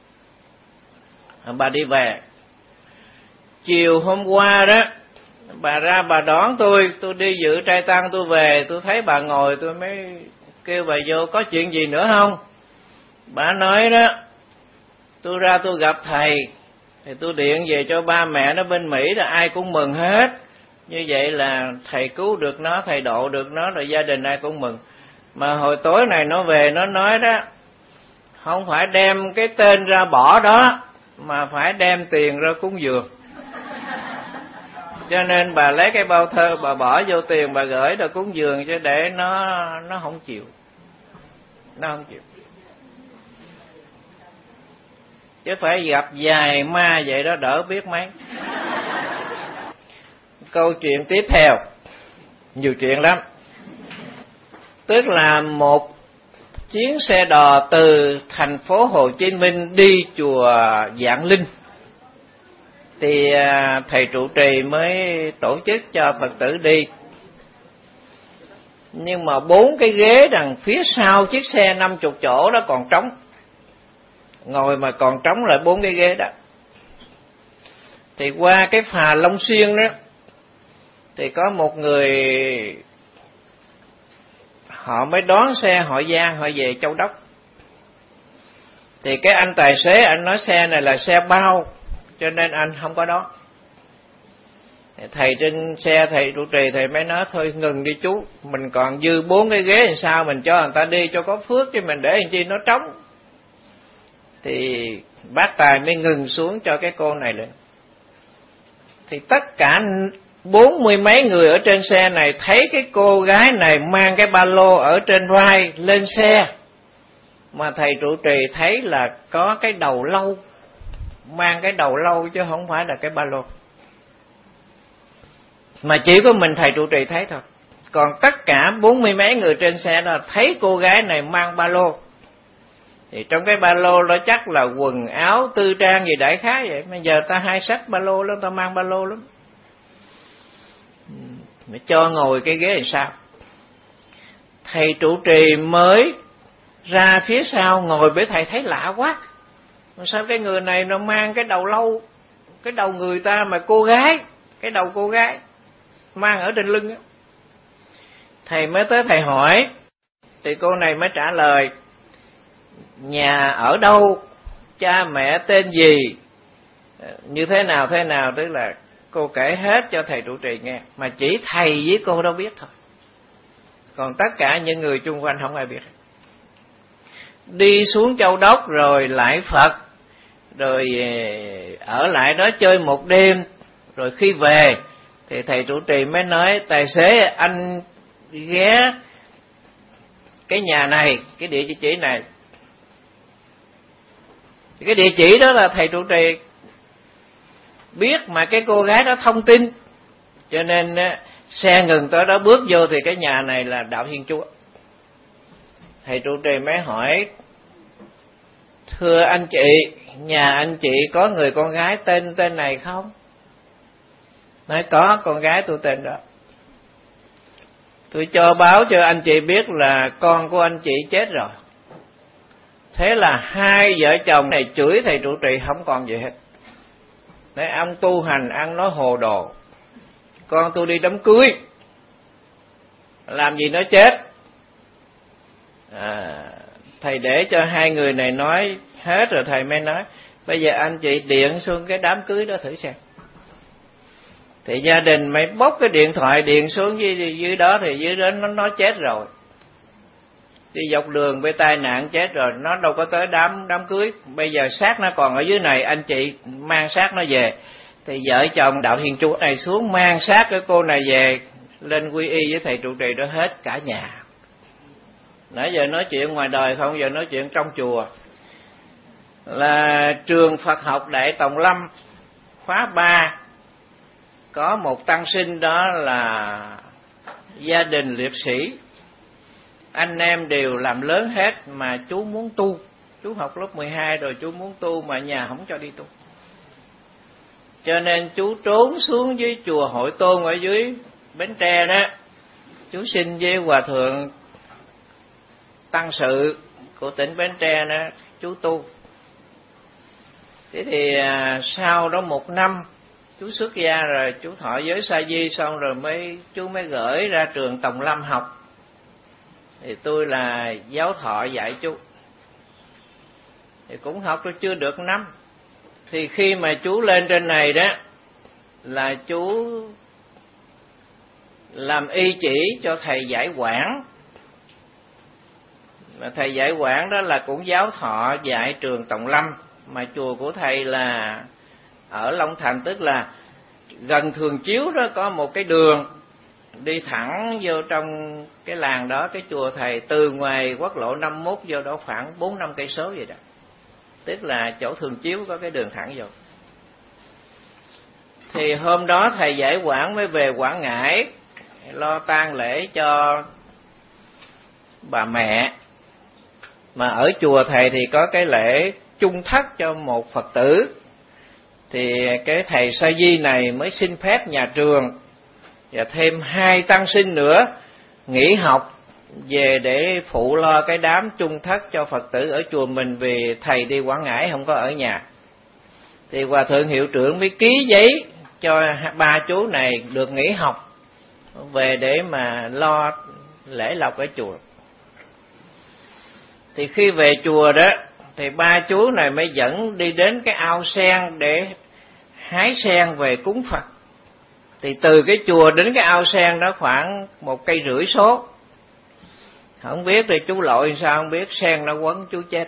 Bà đi về. Chiều hôm qua đó, bà ra bà đón tôi, tôi đi dự trai tăng tôi về, tôi thấy bà ngồi, tôi mới kêu bà vô có chuyện gì nữa không. Bà nói đó, tôi ra tôi gặp thầy, thì tôi điện về cho ba mẹ nó bên Mỹ, là ai cũng mừng hết. Như vậy là thầy cứu được nó, thầy độ được nó, rồi gia đình ai cũng mừng. Mà hồi tối này nó về nó nói đó, không phải đem cái tên ra bỏ đó, mà phải đem tiền ra cúng dường. Cho nên bà lấy cái bao thơ bà bỏ vô tiền, bà gửi ra cúng dường, chứ để nó nó không chịu, nó không chịu. Chứ phải gặp vài ma vậy đó đỡ biết mấy. Câu chuyện tiếp theo, nhiều chuyện lắm. Tức là một chuyến xe đò từ thành phố Hồ Chí Minh đi chùa Vạn Linh, thì thầy trụ trì mới tổ chức cho Phật tử đi. Nhưng mà bốn cái ghế đằng phía sau chiếc xe năm chục chỗ đó còn trống, ngồi mà còn trống lại bốn cái ghế đó. Thì qua cái phà Long Xuyên đó, thì có một người họ mới đón xe họ Giang, họ về Châu Đốc. Thì cái anh tài xế anh nói xe này là xe bao, cho nên anh không có đón. Thầy trên xe, thầy trụ trì, thầy mới nói thôi ngừng đi chú, mình còn dư bốn cái ghế làm sao mình cho người ta đi cho có phước, chứ mình để làm chi nó trống. Thì bác tài mới ngừng xuống cho cái cô này lên. Thì tất cả bốn mươi mấy người ở trên xe này thấy cái cô gái này mang cái ba lô ở trên vai lên xe, mà thầy trụ trì thấy là có cái đầu lâu, mang cái đầu lâu chứ không phải là cái ba lô. Mà chỉ có mình thầy trụ trì thấy thôi, còn tất cả bốn mươi mấy người trên xe đó thấy cô gái này mang ba lô. Thì trong cái ba lô đó chắc là quần áo tư trang gì đại khái vậy. Bây giờ ta hay xách ba lô lắm, ta mang ba lô lắm. Mày cho ngồi cái ghế làm sao? Thầy trụ trì mới ra phía sau ngồi với thầy thấy lạ quá. Sao cái người này nó mang cái đầu lâu, cái đầu người ta mà cô gái, cái đầu cô gái mang ở trên lưng á. Thầy mới tới thầy hỏi, thì cô này mới trả lời, nhà ở đâu, cha mẹ tên gì, như thế nào thế nào, tức là cô kể hết cho thầy trụ trì nghe, mà chỉ thầy với cô đâu biết thôi, còn tất cả những người chung quanh không ai biết. Đi xuống Châu Đốc rồi lại Phật, rồi ở lại đó chơi một đêm, rồi khi về thì thầy trụ trì mới nói, tài xế anh ghé cái nhà này, cái địa chỉ này. Cái địa chỉ đó là thầy trụ trì biết, mà cái cô gái đó thông tin, cho nên xe ngừng tới đó bước vô thì cái nhà này là đạo Thiên Chúa. Thầy trụ trì mới hỏi, thưa anh chị, nhà anh chị có người con gái tên tên này không? Nói có, con gái tôi tên đó. Tôi cho báo cho anh chị biết là con của anh chị chết rồi. Thế là hai vợ chồng này chửi thầy trụ trì không còn gì hết. Đấy, ông tu hành ăn nói hồ đồ. Con tôi đi đám cưới, làm gì nó chết. À, thầy để cho hai người này nói hết rồi, thầy mới nói, bây giờ anh chị điện xuống cái đám cưới đó thử xem. Thì gia đình mới bốc cái điện thoại điện xuống dưới, dưới đó, thì dưới đó nó, nó chết rồi. Đi dọc đường bị tai nạn chết rồi, nó đâu có tới đám đám cưới. Bây giờ xác nó còn ở dưới này, anh chị mang xác nó về. Thì vợ chồng đạo Thiên Chúa này xuống mang xác cái cô này về, lên quy y với thầy trụ trì đó hết cả nhà. Nãy giờ nói chuyện ngoài đời không, giờ nói chuyện trong chùa. Là trường Phật học Đại Tòng Lâm khóa ba, có một tăng sinh đó là gia đình liệt sĩ, anh em đều làm lớn hết, mà chú muốn tu, chú học lớp mười hai rồi, chú muốn tu mà nhà không cho đi tu, cho nên chú trốn xuống dưới chùa Hội Tôn ở dưới Bến Tre đó. Chú xin với hòa thượng tăng sự của tỉnh Bến Tre đó, chú tu. Thế thì à, sau đó một năm chú xuất gia rồi, chú thọ giới sa di xong rồi mới chú mới gửi ra trường Tòng Lâm học. Thì tôi là giáo thọ dạy chú, thì cũng học tôi chưa được năm. Thì khi mà chú lên trên này đó, là chú làm y chỉ cho thầy giải quảng. Mà thầy giải quảng đó là cũng giáo thọ dạy trường Tòng Lâm, mà chùa của thầy là ở Long Thành, tức là gần Thường Chiếu đó có một cái đường đi thẳng vô trong cái làng đó. Cái chùa thầy từ ngoài quốc lộ năm mốt vô đó khoảng bốn năm cây số vậy đó, tức là chỗ Thường Chiếu có cái đường thẳng vô. Thì hôm đó thầy giải quảng mới về Quảng Ngãi lo tang lễ cho bà mẹ. Mà ở chùa thầy thì có cái lễ chung thất cho một Phật tử. Thì cái thầy Sa Di này mới xin phép nhà trường và thêm hai tăng sinh nữa nghỉ học về để phụ lo cái đám chung thất cho Phật tử ở chùa mình, vì thầy đi Quảng Ngãi không có ở nhà. Thì hòa thượng hiệu trưởng mới ký giấy cho ba chú này được nghỉ học về để mà lo lễ lộc ở chùa. Thì khi về chùa đó thì ba chú này mới dẫn đi đến cái ao sen để hái sen về cúng Phật. Thì từ cái chùa đến cái ao sen đó khoảng một cây rưỡi số. Không biết thì chú lội sao không biết, sen nó quấn chú chết.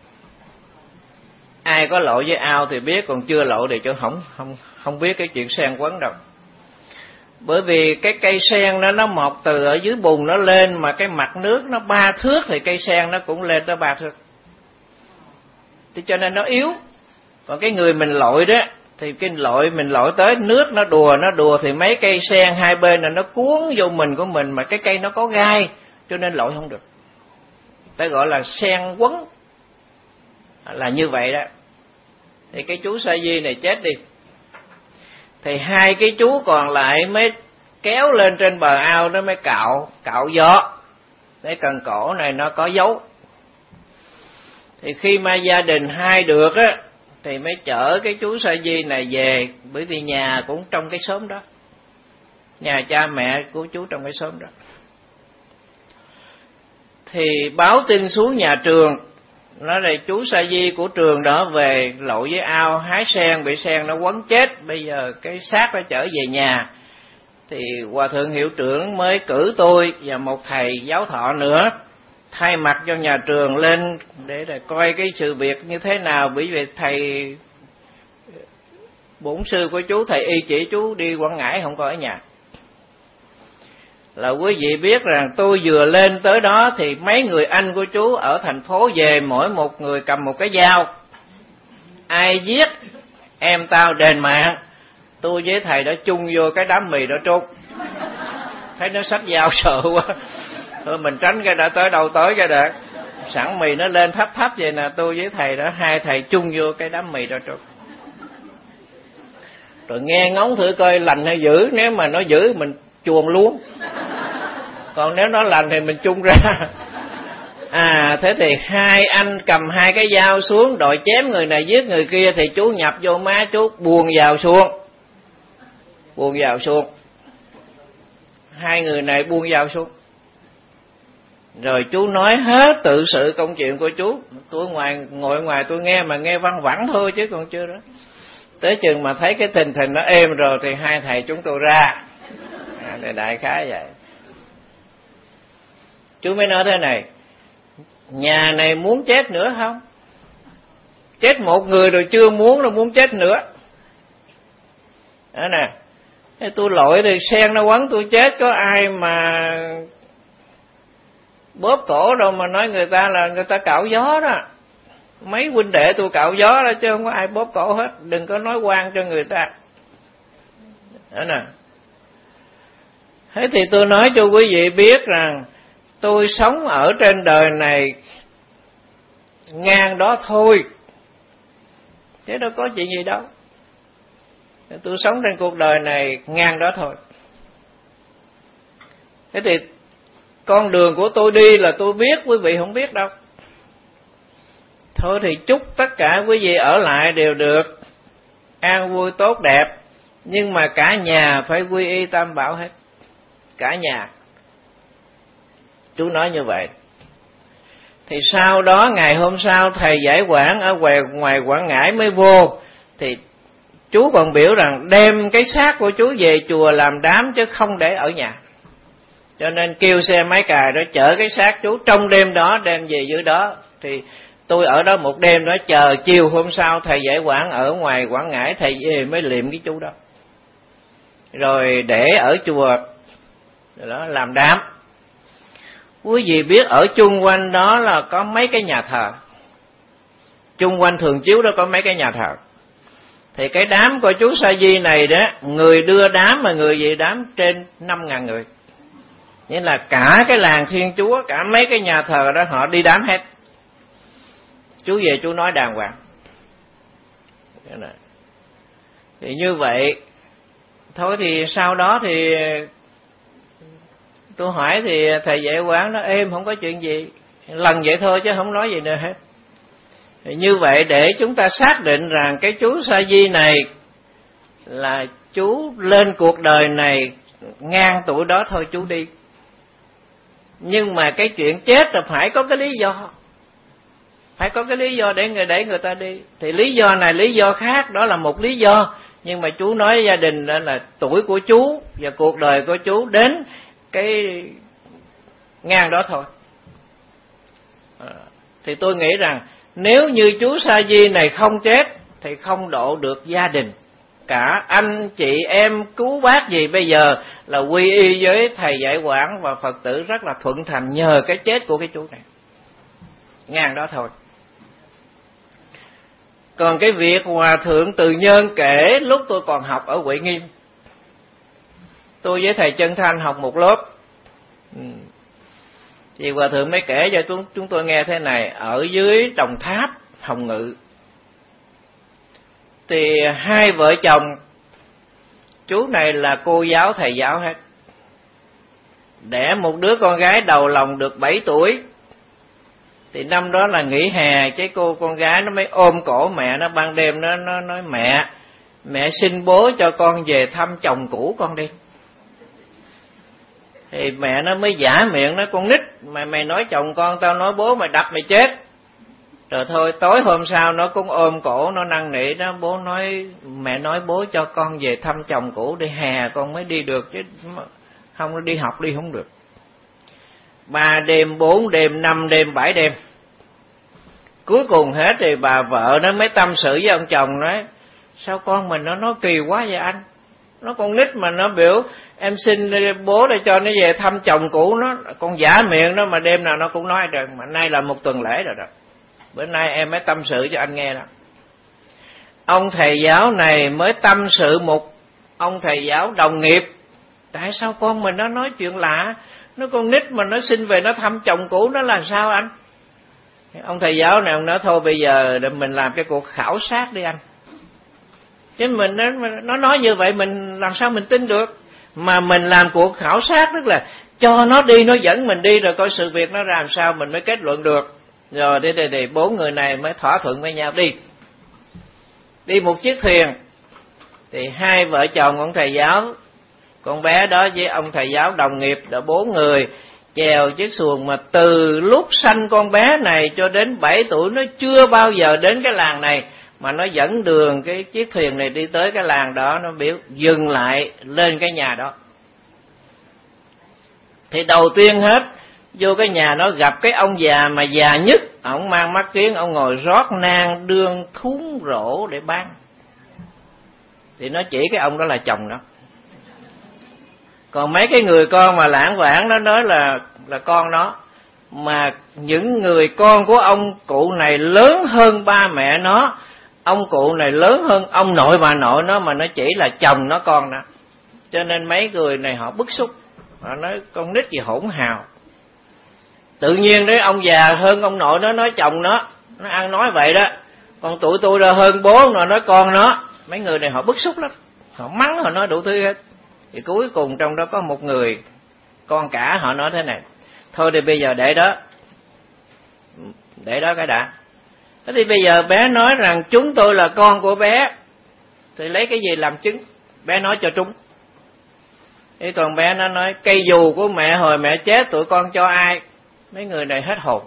Ai có lội với ao thì biết, còn chưa lội thì chú không không không biết cái chuyện sen quấn đâu. Bởi vì cái cây sen nó nó mọc từ ở dưới bùn nó lên, mà cái mặt nước nó ba thước thì cây sen nó cũng lên tới ba thước. Thì cho nên nó yếu. Còn cái người mình lội đó, thì cái lội mình lội tới nước nó đùa nó đùa thì mấy cây sen hai bên là nó cuốn vô mình của mình, mà cái cây nó có gai cho nên lội không được. Ta gọi là sen quấn, là như vậy đó. Thì cái chú Sa Di này chết đi, thì hai cái chú còn lại mới kéo lên trên bờ ao đó mới cạo cạo gió. Cái cần cổ này nó có dấu. Thì khi mà gia đình hai được á, thì mới chở cái chú Sa Di này về, bởi vì nhà cũng trong cái xóm đó, nhà cha mẹ của chú trong cái xóm đó. Thì báo tin xuống nhà Trường, nói là chú Sa Di của Trường đó về lội với ao hái sen, bị sen nó quấn chết, bây giờ cái xác nó trở về nhà. Thì Hòa Thượng Hiệu Trưởng mới cử tôi và một thầy giáo thọ nữa thay mặt cho nhà Trường lên để là coi cái sự việc như thế nào. Bởi vì thầy bổn sư của chú, thầy Y chỉ chú đi Quảng Ngãi không có ở nhà. Là quý vị biết rằng tôi vừa lên tới đó thì mấy người anh của chú ở thành phố về, mỗi một người cầm một cái dao. Ai giết em tao đền mạng. Tôi với thầy đã chung vô cái đám mì đó trút. Thấy nó xách dao sợ quá, thôi mình tránh cái đã, tới đâu tới cái đã. Sẵn mì nó lên thấp thấp vậy nè, tôi với thầy đó hai thầy chung vô cái đám mì đó trút. Rồi nghe ngóng thử coi lành hay dữ, nếu mà nó dữ mình chuồn luôn, còn nếu nó lành thì mình chung ra. À thế thì hai anh cầm hai cái dao xuống đòi chém người này giết người kia, thì chú nhập vô má chú buông vào xuông, buông vào xuông. Hai người này buông dao xuống, rồi chú nói hết tự sự công chuyện của chú. Tôi ngoài ngồi ngoài tôi nghe, mà nghe văng vẳng thôi chứ còn chưa đó. Tới chừng mà thấy cái tình hình nó êm rồi thì hai thầy chúng tôi ra. À, để đại khái vậy. Chú mới nói thế này: nhà này muốn chết nữa không? Chết một người rồi chưa muốn, nó muốn chết nữa. Đó nè, tôi lội thì sen nó quấn tôi chết, có ai mà bóp cổ đâu mà nói người ta là người ta cạo gió đó. Mấy huynh đệ tôi cạo gió đó chứ không có ai bóp cổ hết. Đừng có nói quan cho người ta. Đó nè. Thế thì tôi nói cho quý vị biết rằng tôi sống ở trên đời này ngang đó thôi, chứ đâu có chuyện gì đâu. Tôi sống trên cuộc đời này ngang đó thôi. Thế thì con đường của tôi đi là tôi biết, quý vị không biết đâu. Thôi thì chúc tất cả quý vị ở lại đều được an vui tốt đẹp, nhưng mà cả nhà phải quy y Tam Bảo hết, cả nhà. Chú nói như vậy. Thì sau đó ngày hôm sau thầy giải quảng ở ngoài, ngoài Quảng Ngãi mới vô, thì chú còn biểu rằng đem cái xác của chú về chùa làm đám chứ không để ở nhà. Cho nên kêu xe máy cài đó chở cái xác chú trong đêm đó đem về dưới đó. Thì tôi ở đó một đêm đó chờ chiều hôm sau thầy giải quảng ở ngoài Quảng Ngãi, thầy về mới liệm cái chú đó, rồi để ở chùa đó làm đám. Quý vị biết ở chung quanh đó là có mấy cái nhà thờ, chung quanh Thường Chiếu đó có mấy cái nhà thờ. Thì cái đám của chú Sa Di này đó, người đưa đám mà người về đám trên năm ngàn người. Nghĩa là cả cái làng Thiên Chúa, cả mấy cái nhà thờ đó họ đi đám hết. Chú về chú nói đàng hoàng. Thì như vậy thôi, thì sau đó thì tôi hỏi thì thầy dạy quán nó êm, không có chuyện gì, lần vậy thôi chứ không nói gì nữa hết. Thì như vậy để chúng ta xác định rằng cái chú Sa Di này là chú lên cuộc đời này ngang tuổi đó thôi chú đi. Nhưng mà cái chuyện chết là phải có cái lý do, phải có cái lý do để người để người ta đi. Thì lý do này lý do khác, đó là một lý do. Nhưng mà chú nói với gia đình đó là tuổi của chú và cuộc đời của chú đến cái ngang đó thôi. À, thì tôi nghĩ rằng nếu như chú Sa Di này không chết thì không độ được gia đình, cả anh chị em cứu bác gì bây giờ là quy y với thầy dạy quản, và Phật tử rất là thuận thành nhờ cái chết của cái chú này. Ngang đó thôi. Còn cái việc Hòa Thượng Từ Nhân kể lúc tôi còn học ở Huệ Nghiêm, tôi với thầy Chân Thanh học một lớp, thì Hòa Thượng mới kể cho chúng, chúng tôi nghe thế này. Ở dưới Đồng Tháp, Hồng Ngự, thì hai vợ chồng, chú này là cô giáo thầy giáo hết, đẻ một đứa con gái đầu lòng được bảy tuổi. Thì năm đó là nghỉ hè, cái cô con gái nó mới ôm cổ mẹ nó ban đêm, nó nó nói mẹ, mẹ xin bố cho con về thăm chồng cũ con đi. Thì mẹ nó mới giả miệng nói con nít, mày mày nói chồng con tao nói bố mày đập mày chết. Rồi thôi tối hôm sau nó cũng ôm cổ nó năn nỉ đó, bố nói mẹ nói bố cho con về thăm chồng cũ đi, hè con mới đi được chứ không đi học đi không được. Ba đêm, bốn đêm, năm đêm, bảy đêm. Cuối cùng hết thì bà vợ nó mới tâm sự với ông chồng, nói sao con mình nó nói kỳ quá vậy anh, nó con nít mà nó biểu em xin bố để cho nó về thăm chồng cũ nó, con giả miệng đó mà đêm nào nó cũng nói rồi, mà nay là một tuần lễ rồi đó, bữa nay em mới tâm sự cho anh nghe đó. Ông thầy giáo này mới tâm sự một ông thầy giáo đồng nghiệp, tại sao con mình nó nói chuyện lạ, nó con nít mà nó xin về nó thăm chồng cũ nó là sao anh? Ông thầy giáo này ông nói thôi bây giờ để mình làm cái cuộc khảo sát đi anh. Chứ mình nó, nó nói như vậy mình làm sao mình tin được. Mà mình làm cuộc khảo sát tức là cho nó đi, nó dẫn mình đi rồi coi sự việc nó làm sao mình mới kết luận được. Rồi đi đi đi bốn người này mới thỏa thuận với nhau đi. Đi một chiếc thuyền. Thì hai vợ chồng ông thầy giáo, con bé đó với ông thầy giáo đồng nghiệp đã bốn người chèo chiếc xuồng mà từ lúc sanh con bé này cho đến bảy tuổi nó chưa bao giờ đến cái làng này, mà nó dẫn đường cái chiếc thuyền này đi tới cái làng đó, nó biểu dừng lại lên cái nhà đó. Thì đầu tiên hết vô cái nhà nó gặp cái ông già mà già nhất, ổng mang mắt kiếng, ông ngồi rót nang đương thúng rổ để bán. Thì nó chỉ cái ông đó là chồng đó. Còn mấy cái người con mà lãng vãng nó nói là là con nó, mà những người con của ông cụ này lớn hơn ba mẹ nó, ông cụ này lớn hơn ông nội bà nội nó, mà nó chỉ là chồng nó con đó. Cho nên mấy người này họ bức xúc, họ nói con nít gì hỗn hào. Tự nhiên đấy ông già hơn ông nội nó nói chồng nó, nó ăn nói vậy đó. Còn tụi tôi ra hơn bố nó nói con nó. Mấy người này họ bức xúc lắm, họ mắng, họ nói đủ thứ hết. Thì cuối cùng trong đó có một người con cả, họ nói thế này: thôi thì bây giờ để đó, để đó cái đã. Thế thì bây giờ bé nói rằng chúng tôi là con của bé, thì lấy cái gì làm chứng? Bé nói cho chúng. Thế còn bé nó nói cây dù của mẹ hồi mẹ chết tụi con cho ai? Mấy người này hết hồn.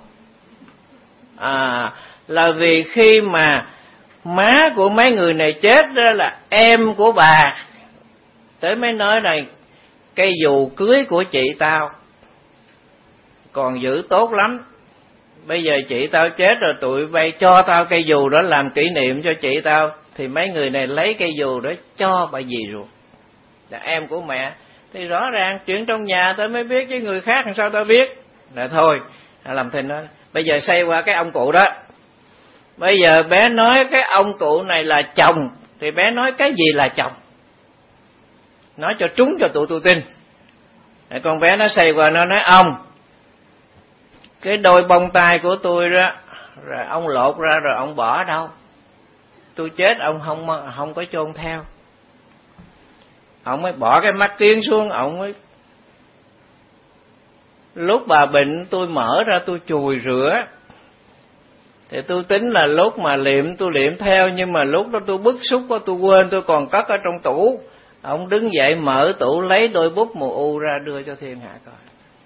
À, là vì khi mà má của mấy người này chết đó là em của bà tới mới nói này, cây dù cưới của chị tao còn giữ tốt lắm, bây giờ chị tao chết rồi tụi bay cho tao cây dù đó làm kỷ niệm cho chị tao. Thì mấy người này lấy cây dù đó cho bà dì ruột là em của mẹ. Thì rõ ràng chuyện trong nhà tao mới biết, chứ người khác làm sao tao biết. Là thôi làm thinh đó. Bây giờ xoay qua cái ông cụ đó. Bây giờ bé nói cái ông cụ này là chồng, thì bé nói cái gì là chồng, nói cho trúng cho tụi tôi tin. Rồi con bé nó xoay qua nó nói ông, cái đôi bông tai của tôi đó, rồi ông lột ra rồi ông bỏ đâu? Tôi chết ông không không có chôn theo. Ông mới bỏ cái mắt kiếng xuống, ông mới lúc bà bệnh tôi mở ra tôi chùi rửa. Thì tôi tính là lúc mà liệm tôi liệm theo, nhưng mà lúc đó tôi bức xúc quá tôi quên, tôi còn cất ở trong tủ. Ông đứng dậy mở tủ lấy đôi bút mù u ra đưa cho thiên hạ coi.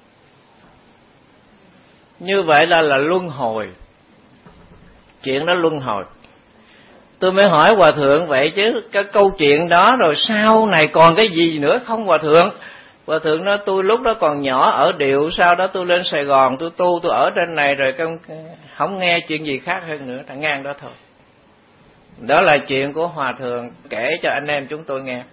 Như vậy là là luân hồi. Chuyện đó luân hồi. Tôi mới hỏi Hòa Thượng vậy chứ cái câu chuyện đó rồi sau này còn cái gì nữa không Hòa Thượng? Hòa Thượng nói tôi lúc đó còn nhỏ ở Điệu, sau đó tôi lên Sài Gòn tôi tu, tôi ở trên này rồi không, không nghe chuyện gì khác hơn nữa, thằng ngang đó thôi. Đó là chuyện của Hòa Thượng kể cho anh em chúng tôi nghe.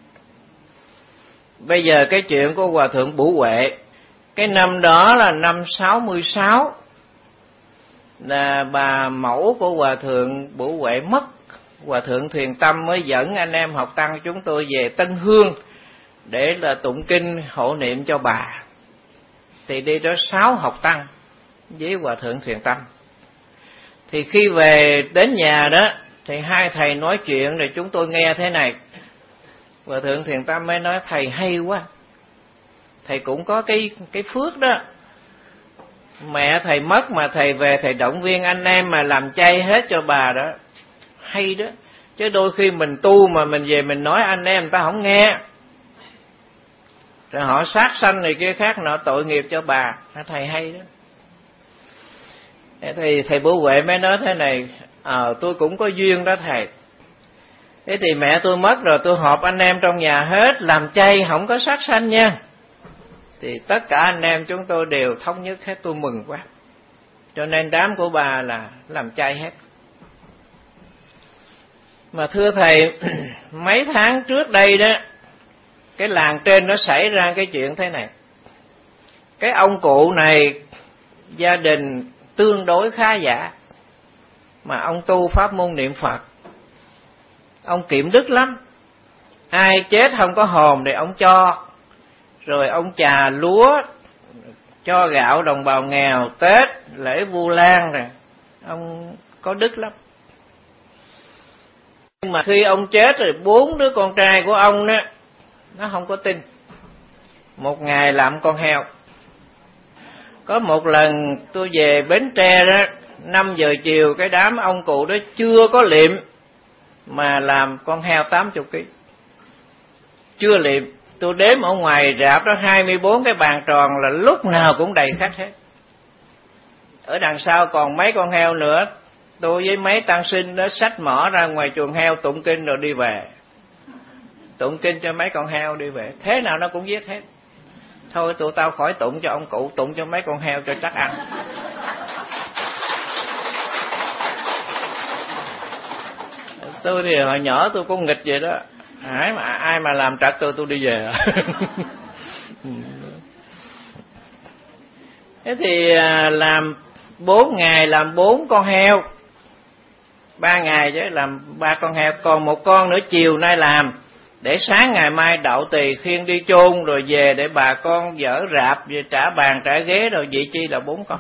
Bây giờ cái chuyện của Hòa Thượng Bủ Huệ, cái năm đó là năm sáu mươi sáu, là bà mẫu của Hòa Thượng Bủ Huệ mất. Hòa Thượng Thiền Tâm mới dẫn anh em học tăng chúng tôi về Tân Hương để là tụng kinh hộ niệm cho bà. Thì đi đó sáu học tăng với Hòa Thượng Thiền Tâm. Thì khi về đến nhà đó thì hai thầy nói chuyện rồi chúng tôi nghe thế này. Hòa Thượng Thiền Tâm mới nói: thầy hay quá, thầy cũng có cái cái phước đó. Mẹ thầy mất mà thầy về thầy động viên anh em mà làm chay hết cho bà đó, hay đó. Chứ đôi khi mình tu mà mình về mình nói anh em người ta không nghe, rồi họ sát sanh này kia khác nọ, tội nghiệp cho bà. Thầy hay đó. Thì thầy Bố Huệ mới nói thế này: ờ à, tôi cũng có duyên đó thầy. Thế thì mẹ tôi mất rồi, tôi họp anh em trong nhà hết làm chay, không có sát sanh nha. Thì tất cả anh em chúng tôi đều thống nhất hết, tôi mừng quá. Cho nên đám của bà là làm chay hết. Mà thưa thầy, mấy tháng trước đây đó, cái làng trên nó xảy ra cái chuyện thế này. Cái ông cụ này gia đình tương đối khá giả, mà ông tu pháp môn niệm Phật, ông kiệm đức lắm. Ai chết không có hồn thì ông cho. Rồi ông trà lúa, cho gạo đồng bào nghèo, Tết, lễ Vu Lan rồi. Ông có đức lắm. Nhưng mà khi ông chết rồi, bốn đứa con trai của ông đó, nó không có tin. Một ngày làm con heo. Có một lần tôi về Bến Tre đó, năm giờ chiều, cái đám ông cụ đó chưa có liệm mà làm con heo tám mươi ký. Chưa liệm. Tôi đếm ở ngoài rạp đó hai mươi bốn cái bàn tròn là lúc nào cũng đầy khách hết. Ở đằng sau còn mấy con heo nữa. Tôi với mấy tăng sinh đó xách mỏ ra ngoài chuồng heo tụng kinh rồi đi về. Tụng kinh cho mấy con heo đi về. Thế nào nó cũng giết hết. Thôi tụi tao khỏi tụng cho ông cụ, tụng cho mấy con heo cho chắc ăn. Tôi thì hồi nhỏ tôi cũng nghịch vậy đó. Ai mà, ai mà làm trật tôi tôi đi về. Thế thì làm bốn ngày làm bốn con heo, ba ngày chứ làm ba con heo, còn một con nữa chiều nay làm để sáng ngày mai đậu tỳ khiêng đi chôn rồi về để bà con dỡ rạp về trả bàn trả ghế rồi vị chi là bốn con.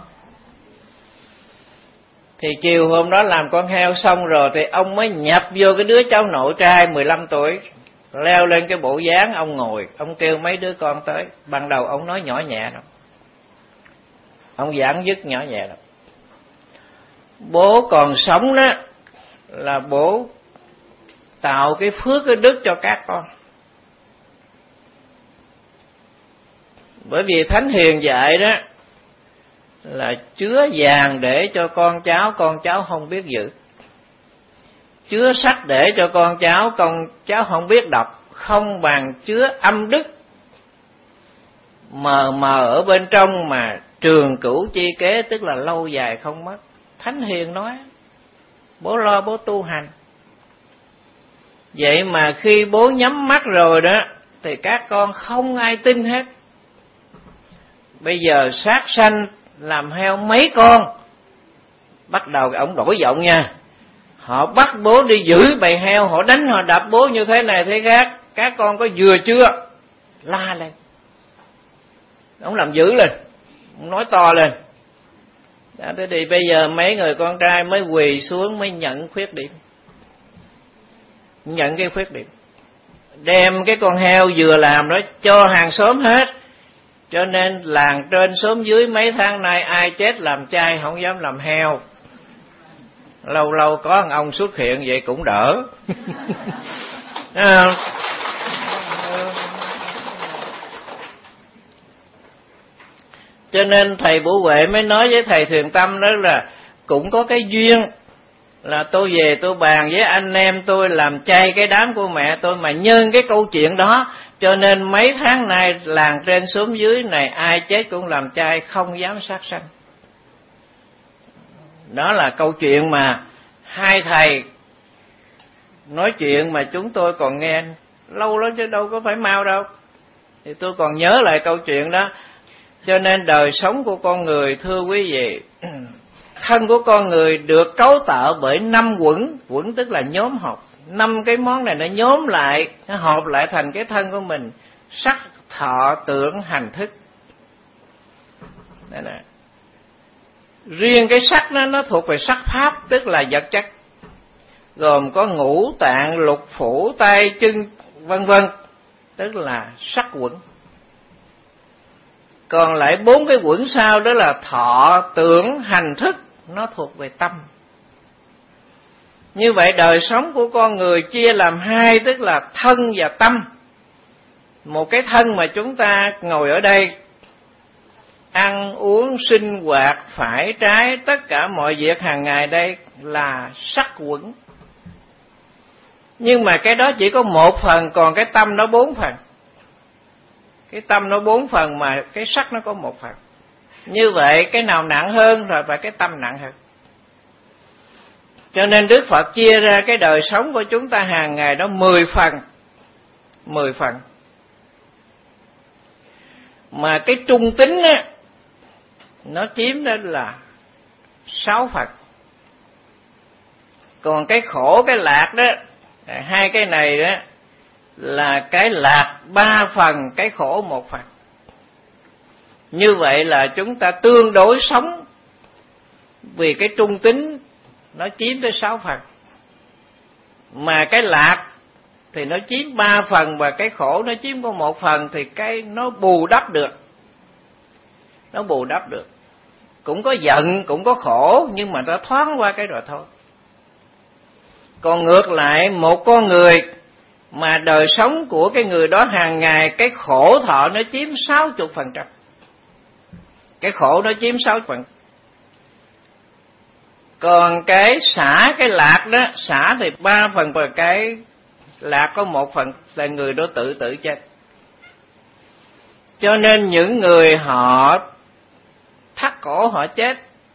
Thì chiều hôm đó làm con heo xong rồi thì ông mới nhập vô cái đứa cháu nội trai mười lăm tuổi, leo lên cái bộ dáng ông ngồi, ông kêu mấy đứa con tới. Ban đầu ông nói nhỏ nhẹ lắm, ông giảng dứt nhỏ nhẹ lắm. Bố còn sống đó là bố tạo cái phước cái đức cho các con. Bởi vì Thánh Hiền dạy đó là chứa vàng để cho con cháu, con cháu không biết giữ. Chứa sách để cho con cháu, con cháu không biết đọc. Không bằng chứa âm đức mờ mờ ở bên trong mà trường cửu chi kế, tức là lâu dài không mất. Thánh Hiền nói bố lo bố tu hành. Vậy mà khi bố nhắm mắt rồi đó thì các con không ai tin hết. Bây giờ sát sanh làm heo mấy con, bắt đầu ông đổi giọng nha. Họ bắt bố đi giữ bầy heo, họ đánh họ đập bố như thế này thế khác. Các con có vừa chưa? La lên. Ông làm dữ lên, ông nói to lên. Đó, thế thì bây giờ mấy người con trai mới quỳ xuống, mới nhận khuyết điểm. Nhận cái khuyết điểm. Đem cái con heo vừa làm đó cho hàng xóm hết. Cho nên làng trên xóm dưới mấy tháng nay ai chết làm chay không dám làm heo. Lâu lâu có một ông xuất hiện vậy cũng đỡ. À, cho nên thầy Bủ Huệ mới nói với thầy Thiền Tâm đó là cũng có cái duyên là tôi về tôi bàn với anh em tôi làm chay cái đám của mẹ tôi, mà nhân cái câu chuyện đó cho nên mấy tháng nay làng trên xóm dưới này ai chết cũng làm chay, không dám sát sanh. Đó là câu chuyện mà hai thầy nói chuyện mà chúng tôi còn nghe lâu lắm chứ đâu có phải mau đâu. Thì tôi còn nhớ lại câu chuyện đó. Cho nên đời sống của con người, thưa quý vị, thân của con người được cấu tạo bởi năm quẩn. Quẩn tức là nhóm họp. Năm cái món này nó nhóm lại, nó hợp lại thành cái thân của mình. Sắc, thọ, tưởng, hành, thức. Đây nè. Riêng cái sắc đó, nó thuộc về sắc pháp, tức là vật chất, gồm có ngũ tạng, lục phủ, tay, chân, vân vân, tức là sắc quẩn. Còn lại bốn cái quẩn sau đó là thọ, tưởng, hành, thức, nó thuộc về tâm. Như vậy đời sống của con người chia làm hai, tức là thân và tâm. Một cái thân mà chúng ta ngồi ở đây, ăn uống sinh hoạt phải trái tất cả mọi việc hàng ngày đây là sắc quẩn. Nhưng mà cái đó chỉ có một phần, còn cái tâm nó bốn phần. Cái tâm nó bốn phần mà cái sắc nó có một phần. Như vậy cái nào nặng hơn rồi và cái tâm nặng hơn. Cho nên Đức Phật chia ra cái đời sống của chúng ta hàng ngày đó mười phần. Mười phần. Mà cái trung tính á, nó chiếm đến là sáu phần. Còn cái khổ, cái lạc đó, hai cái này đó là cái lạc ba phần, cái khổ một phần. Như vậy là chúng ta tương đối sống vì cái trung tính nó chiếm tới sáu phần. Mà cái lạc thì nó chiếm ba phần và cái khổ nó chiếm có một phần, thì cái nó bù đắp được. Nó bù đắp được. Cũng có giận, cũng có khổ, nhưng mà nó thoáng qua cái rồi thôi. Còn ngược lại, một con người mà đời sống của cái người đó hàng ngày, cái khổ thọ nó chiếm sáu mươi phần trăm. Cái khổ nó chiếm sáu mươi phần. Còn cái xả, cái lạc đó, xả thì ba phần và cái lạc có một phần, là người đó tự tử chết. Cho nên những người họ thắt cổ họ chết,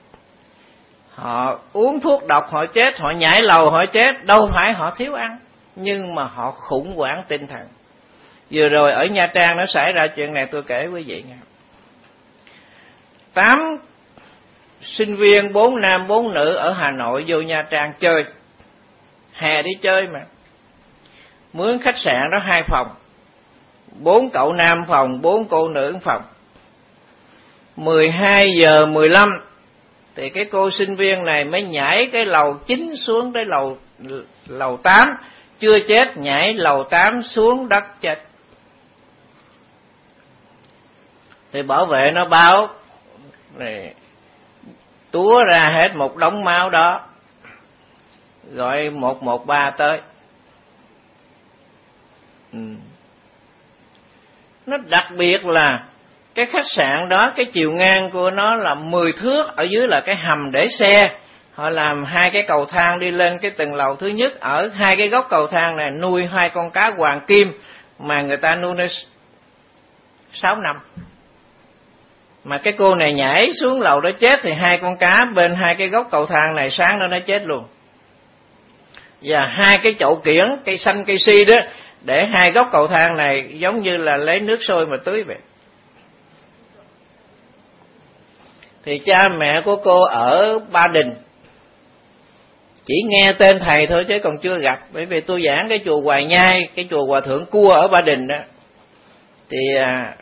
họ uống thuốc độc họ chết, họ nhảy lầu họ chết, đâu phải họ thiếu ăn, nhưng mà họ khủng hoảng tinh thần. Vừa rồi ở Nha Trang nó xảy ra chuyện này, tôi kể quý vị nghe. Tám sinh viên, bốn nam bốn nữ ở Hà Nội vô Nha Trang chơi, hè đi chơi mà, mướn khách sạn đó hai phòng, bốn cậu nam phòng, bốn cô nữ phòng. Mười hai giờ mười lăm thì cái cô sinh viên này mới nhảy cái lầu chín xuống tới lầu lầu tám, chưa chết, nhảy lầu tám xuống đất chết. Thì bảo vệ nó báo này, túa ra hết một đống máu đó, gọi một một ba tới. Ừ. Nó đặc biệt là cái khách sạn đó, cái chiều ngang của nó là mười thước, ở dưới là cái hầm để xe. Họ làm hai cái cầu thang đi lên cái tầng lầu thứ nhất, ở hai cái góc cầu thang này nuôi hai con cá hoàng kim mà người ta nuôi nó sáu năm. Mà cái cô này nhảy xuống lầu đó chết thì hai con cá bên hai cái góc cầu thang này sáng đó nó chết luôn. Và hai cái chậu kiển, cây xanh cây si đó, để hai góc cầu thang này giống như là lấy nước sôi mà tưới vậy. Thì cha mẹ của cô ở Ba Đình, chỉ nghe tên thầy thôi chứ còn chưa gặp. Bởi vì tôi giảng cái chùa Hoài Nhai, cái chùa Hòa Thượng Cua ở Ba Đình đó, thì à,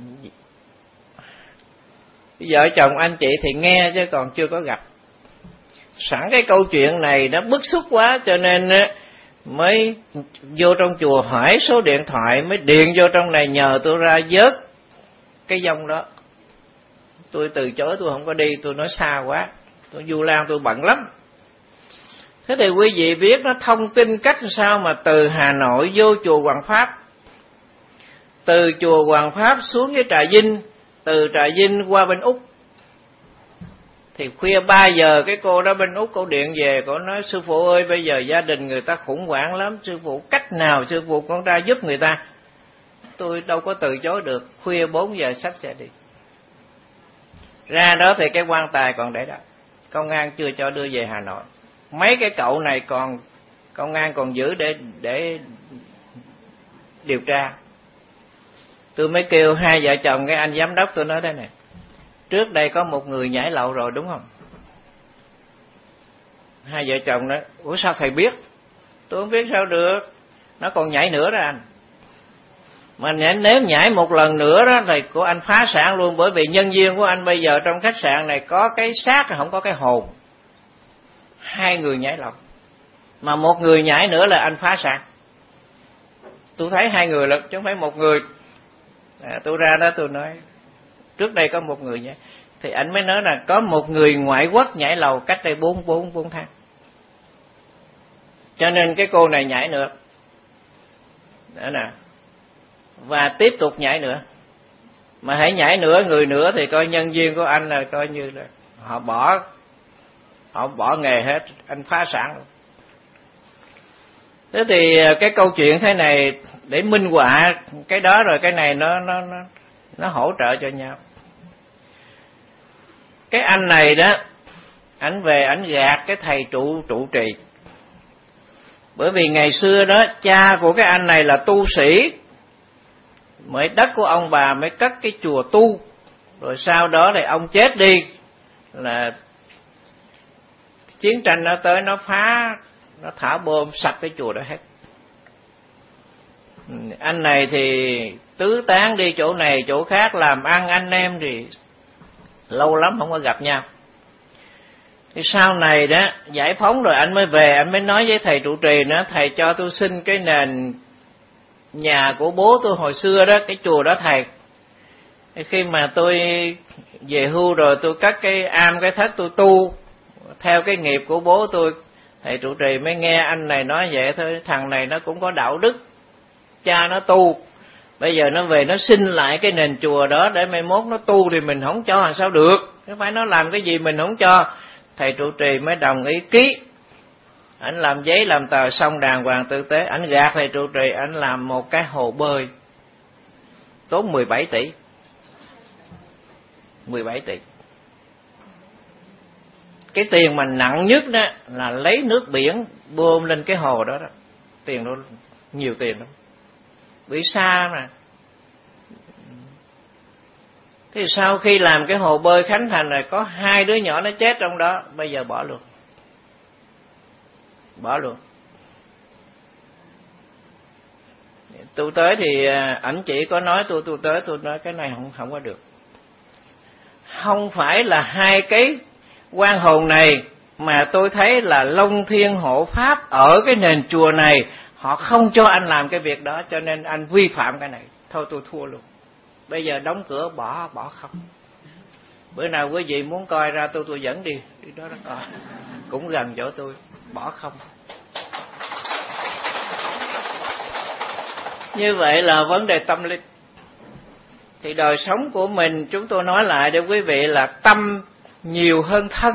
vợ chồng anh chị thì nghe chứ còn chưa có gặp. Sẵn cái câu chuyện này nó bức xúc quá, cho nên mới vô trong chùa hỏi số điện thoại, mới điện vô trong này nhờ tôi ra vớt cái dông đó. Tôi từ chối, tôi không có đi, tôi nói xa quá, tôi Du Lan tôi bận lắm. Thế thì quý vị biết nó thông tin cách sao mà từ Hà Nội vô chùa Hoàng Pháp, từ chùa Hoàng Pháp xuống với Trà Vinh, từ Trà Vinh qua bên Úc. Thì khuya ba giờ cái cô đó bên Úc cô điện về, cô nói sư phụ ơi, bây giờ gia đình người ta khủng hoảng lắm, sư phụ cách nào sư phụ con ra giúp người ta. Tôi đâu có từ chối được, khuya bốn giờ xách xe đi. Ra đó thì cái quan tài còn để đó, công an chưa cho đưa về Hà Nội. Mấy cái cậu này còn công an còn giữ để để điều tra. Tôi mới kêu hai vợ chồng cái anh giám đốc, tôi nói đây nè, trước đây có một người nhảy lầu rồi đúng không? Hai vợ chồng nói, ủa sao thầy biết? Tôi không biết sao được, nó còn nhảy nữa đó anh. Mà nếu nhảy một lần nữa đó thì của anh phá sản luôn, bởi vì nhân viên của anh bây giờ trong khách sạn này có cái xác không có cái hồn. Hai người nhảy lầu, mà một người nhảy nữa là anh phá sản. Tôi thấy hai người lận chứ không phải một người. À, tôi ra đó tôi nói trước đây có một người nhảy, thì anh mới nói là có một người ngoại quốc nhảy lầu cách đây bốn bốn bốn tháng, cho nên cái cô này nhảy nữa đó nè, và tiếp tục nhảy nữa. Mà hãy nhảy nữa người nữa thì coi nhân viên của anh là coi như là họ bỏ họ bỏ nghề hết, anh phá sản luôn. Thế thì cái câu chuyện thế này để minh họa cái đó, rồi cái này nó nó nó nó hỗ trợ cho nhau. Cái anh này đó, ảnh về ảnh gạt cái thầy trụ trụ trì, bởi vì ngày xưa đó cha của cái anh này là tu sĩ, mới đất của ông bà mới cất cái chùa tu, rồi sau đó thì ông chết đi là chiến tranh nó tới, nó phá, nó thả bom sạch cái chùa đó hết. Anh này thì tứ tán đi chỗ này chỗ khác làm ăn, anh em thì lâu lắm không có gặp nhau. Thì sau này đó giải phóng rồi anh mới về, anh mới nói với thầy trụ trì nữa, thầy cho tôi xin cái nền nhà của bố tôi hồi xưa đó, cái chùa đó thầy. Khi mà tôi về hưu rồi tôi cắt cái am cái thất tôi tu theo cái nghiệp của bố tôi. Thầy trụ trì mới nghe anh này nói vậy thôi, thằng này nó cũng có đạo đức, cha nó tu, bây giờ nó về nó xin lại cái nền chùa đó để mai mốt nó tu thì mình không cho làm sao được, nó phải nó làm cái gì mình không cho. Thầy trụ trì mới đồng ý ký, ảnh làm giấy làm tờ xong đàng hoàng tử tế. Ảnh gạt thầy trụ trì, ảnh làm một cái hồ bơi tốn mười bảy tỷ, mười bảy tỷ. Cái tiền mà nặng nhất đó là lấy nước biển bơm lên cái hồ đó, đó. Tiền đó nhiều tiền lắm, bị xa mà. Thì sau khi làm cái hồ bơi khánh thành rồi, có hai đứa nhỏ nó chết trong đó, bây giờ bỏ luôn, bỏ luôn. Tôi tới thì ảnh chỉ có nói tôi, tôi tới tôi nói cái này không không có được. Không phải là hai cái quan hồn này, mà tôi thấy là Long Thiên Hộ Pháp ở cái nền chùa này họ không cho anh làm cái việc đó, cho nên anh vi phạm cái này. Thôi tôi thua luôn, bây giờ đóng cửa bỏ bỏ không. Bữa nào quý vị muốn coi ra tôi tôi dẫn đi đi đó đó coi, cũng gần chỗ tôi, bỏ không. Như vậy là vấn đề tâm linh. Thì đời sống của mình, chúng tôi nói lại để quý vị, là tâm nhiều hơn thân.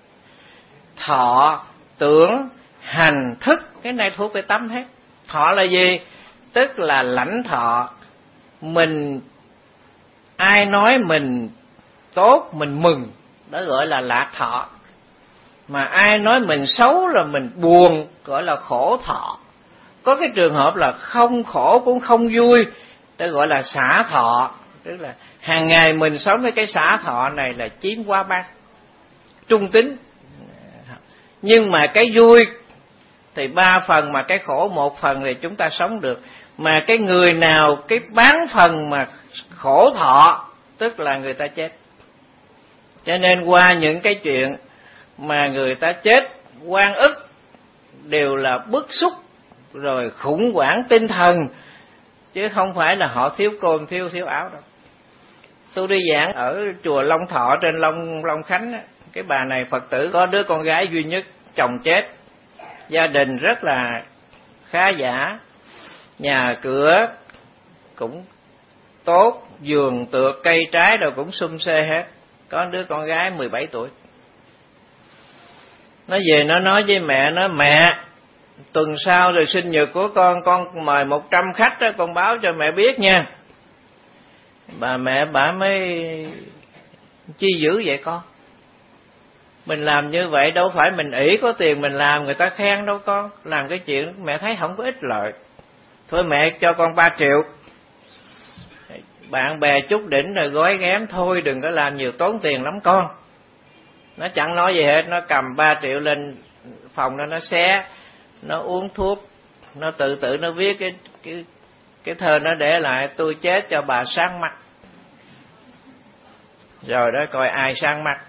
Thọ, tưởng, hành, thức, cái này thuộc về tâm hết. Thọ là gì? Tức là lãnh thọ. Mình, ai nói mình tốt, mình mừng, đó gọi là lạc thọ. Mà ai nói mình xấu là mình buồn, gọi là khổ thọ. Có cái trường hợp là không khổ cũng không vui, đó gọi là xả thọ. Tức là hàng ngày mình sống với cái xả thọ này là chiếm quá ban, trung tính. Nhưng mà cái vui thì ba phần, mà cái khổ một phần thì chúng ta sống được. Mà cái người nào cái bán phần mà khổ thọ, tức là người ta chết. Cho nên qua những cái chuyện mà người ta chết oan ức đều là bức xúc rồi khủng hoảng tinh thần, chứ không phải là họ thiếu cơm thiếu thiếu áo đâu. Tôi đi giảng ở chùa Long Thọ trên Long Long Khánh á, cái bà này Phật tử có đứa con gái duy nhất, chồng chết, gia đình rất là khá giả, nhà cửa cũng tốt, vườn tược cây trái rồi cũng sum xê hết. Có đứa con gái mười bảy tuổi. Nó về nó nói với mẹ, nó mẹ, tuần sau rồi sinh nhật của con, con mời một trăm khách đó, con báo cho mẹ biết nha. Bà mẹ bà mới chi dữ vậy con? Mình làm như vậy đâu phải mình ỷ có tiền mình làm người ta khen đâu con. Làm cái chuyện mẹ thấy không có ích lợi. Thôi mẹ cho con ba triệu. Bạn bè chút đỉnh rồi gói ghém, thôi đừng có làm nhiều tốn tiền lắm con. Nó chẳng nói gì hết, nó cầm ba triệu lên phòng đó nó xé, nó uống thuốc, nó tự tự nó viết cái cái cái thơ nó để lại: tôi chết cho bà sáng mắt. Rồi đó, coi ai sáng mắt.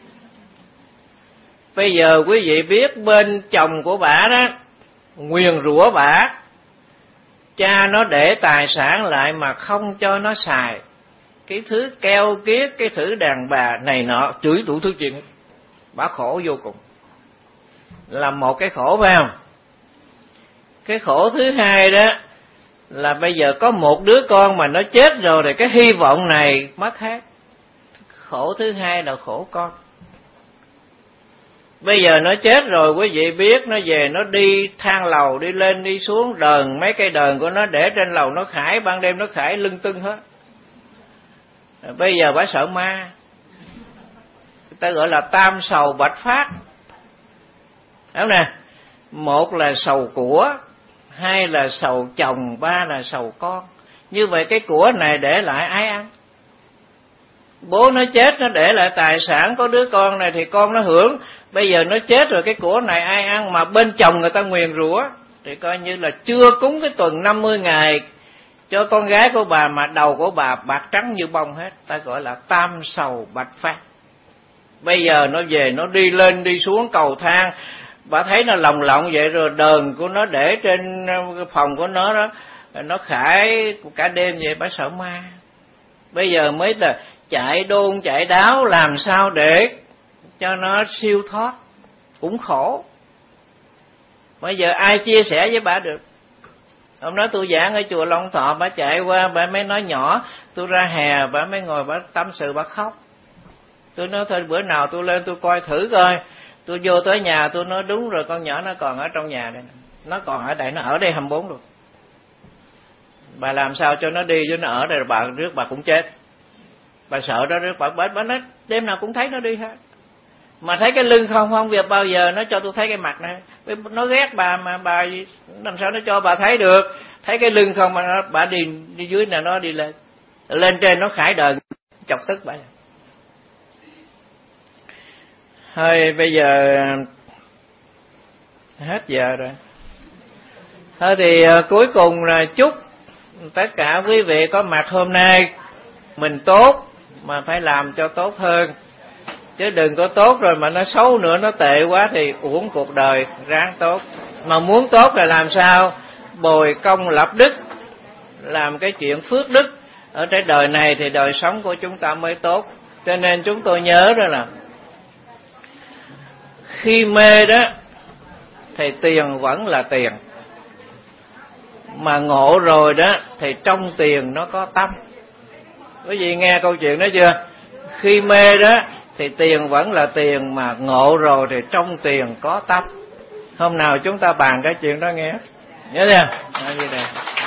Bây giờ quý vị biết bên chồng của bả đó nguyền rủa bả, cha nó để tài sản lại mà không cho nó xài, cái thứ keo kiết, cái thứ đàn bà này nọ, chửi đủ thứ chuyện. Bả khổ vô cùng, là một cái khổ phải không? Cái khổ thứ hai đó là bây giờ có một đứa con mà nó chết rồi thì cái hy vọng này mất hết. Khổ thứ hai là khổ con. Bây giờ nó chết rồi, quý vị biết, nó về nó đi thang lầu, đi lên đi xuống, đờn mấy cây đờn của nó để trên lầu, nó khải, ban đêm nó khải lưng tưng hết. Bây giờ bả sợ ma, người ta gọi là tam sầu bạch phát. Đúng không nè? Một là sầu của, hai là sầu chồng, ba là sầu con. Như vậy cái của này để lại ai ăn? Bố nó chết nó để lại tài sản, có đứa con này thì con nó hưởng. Bây giờ nó chết rồi, cái của này ai ăn? Mà bên chồng người ta nguyền rủa thì coi như là chưa cúng cái tuần năm mươi ngày cho con gái của bà mà đầu của bà bạc trắng như bông hết. Ta gọi là tam sầu bạch phát. Bây giờ nó về nó đi lên đi xuống cầu thang, bà thấy nó lồng lộng vậy, rồi đờn của nó để trên phòng của nó đó, nó khải cả đêm vậy, bà sợ ma. Bây giờ mới là chạy đôn chạy đáo làm sao để cho nó siêu thoát, cũng khổ. Bây giờ ai chia sẻ với bà được? Hôm đó tôi giảng ở chùa Long Thọ, bà chạy qua, bà mới nói nhỏ, tôi ra hè, bà mới ngồi bà tâm sự, bà khóc. Tôi nói thôi bữa nào tôi lên tôi coi thử coi. Tôi vô tới nhà tôi nói đúng rồi, con nhỏ nó còn ở trong nhà đây, nó còn ở đây, nó ở đây hai mươi bốn luôn. Bà làm sao cho nó đi, chứ nó ở đây bà rước bà cũng chết. Bà sợ đó, rước bà, bà, bà nói đêm nào cũng thấy nó đi hết. Mà thấy cái lưng không, không việc bao giờ nó cho tôi thấy cái mặt này. Nó ghét bà mà bà làm sao nó cho bà thấy được. Thấy cái lưng không mà nó, bà đi, đi dưới là nó đi lên. Lên trên nó khải đờn, chọc tức bà. Thôi bây giờ hết giờ rồi. Thôi thì cuối cùng là chúc tất cả quý vị có mặt hôm nay mình tốt, mà phải làm cho tốt hơn. Chứ đừng có tốt rồi mà nó xấu nữa, nó tệ quá thì uổng cuộc đời, ráng tốt. Mà muốn tốt là làm sao? Bồi công lập đức, làm cái chuyện phước đức. Ở trên đời này thì đời sống của chúng ta mới tốt. Cho nên chúng tôi nhớ đó là khi mê đó thì tiền vẫn là tiền, mà ngộ rồi đó thì trong tiền nó có tâm. Quý vị nghe câu chuyện đó chưa? Khi mê đó thì tiền vẫn là tiền, mà ngộ rồi thì trong tiền có tâm. Hôm nào chúng ta bàn cái chuyện đó nghe. Nhớ chưa? Nói như này.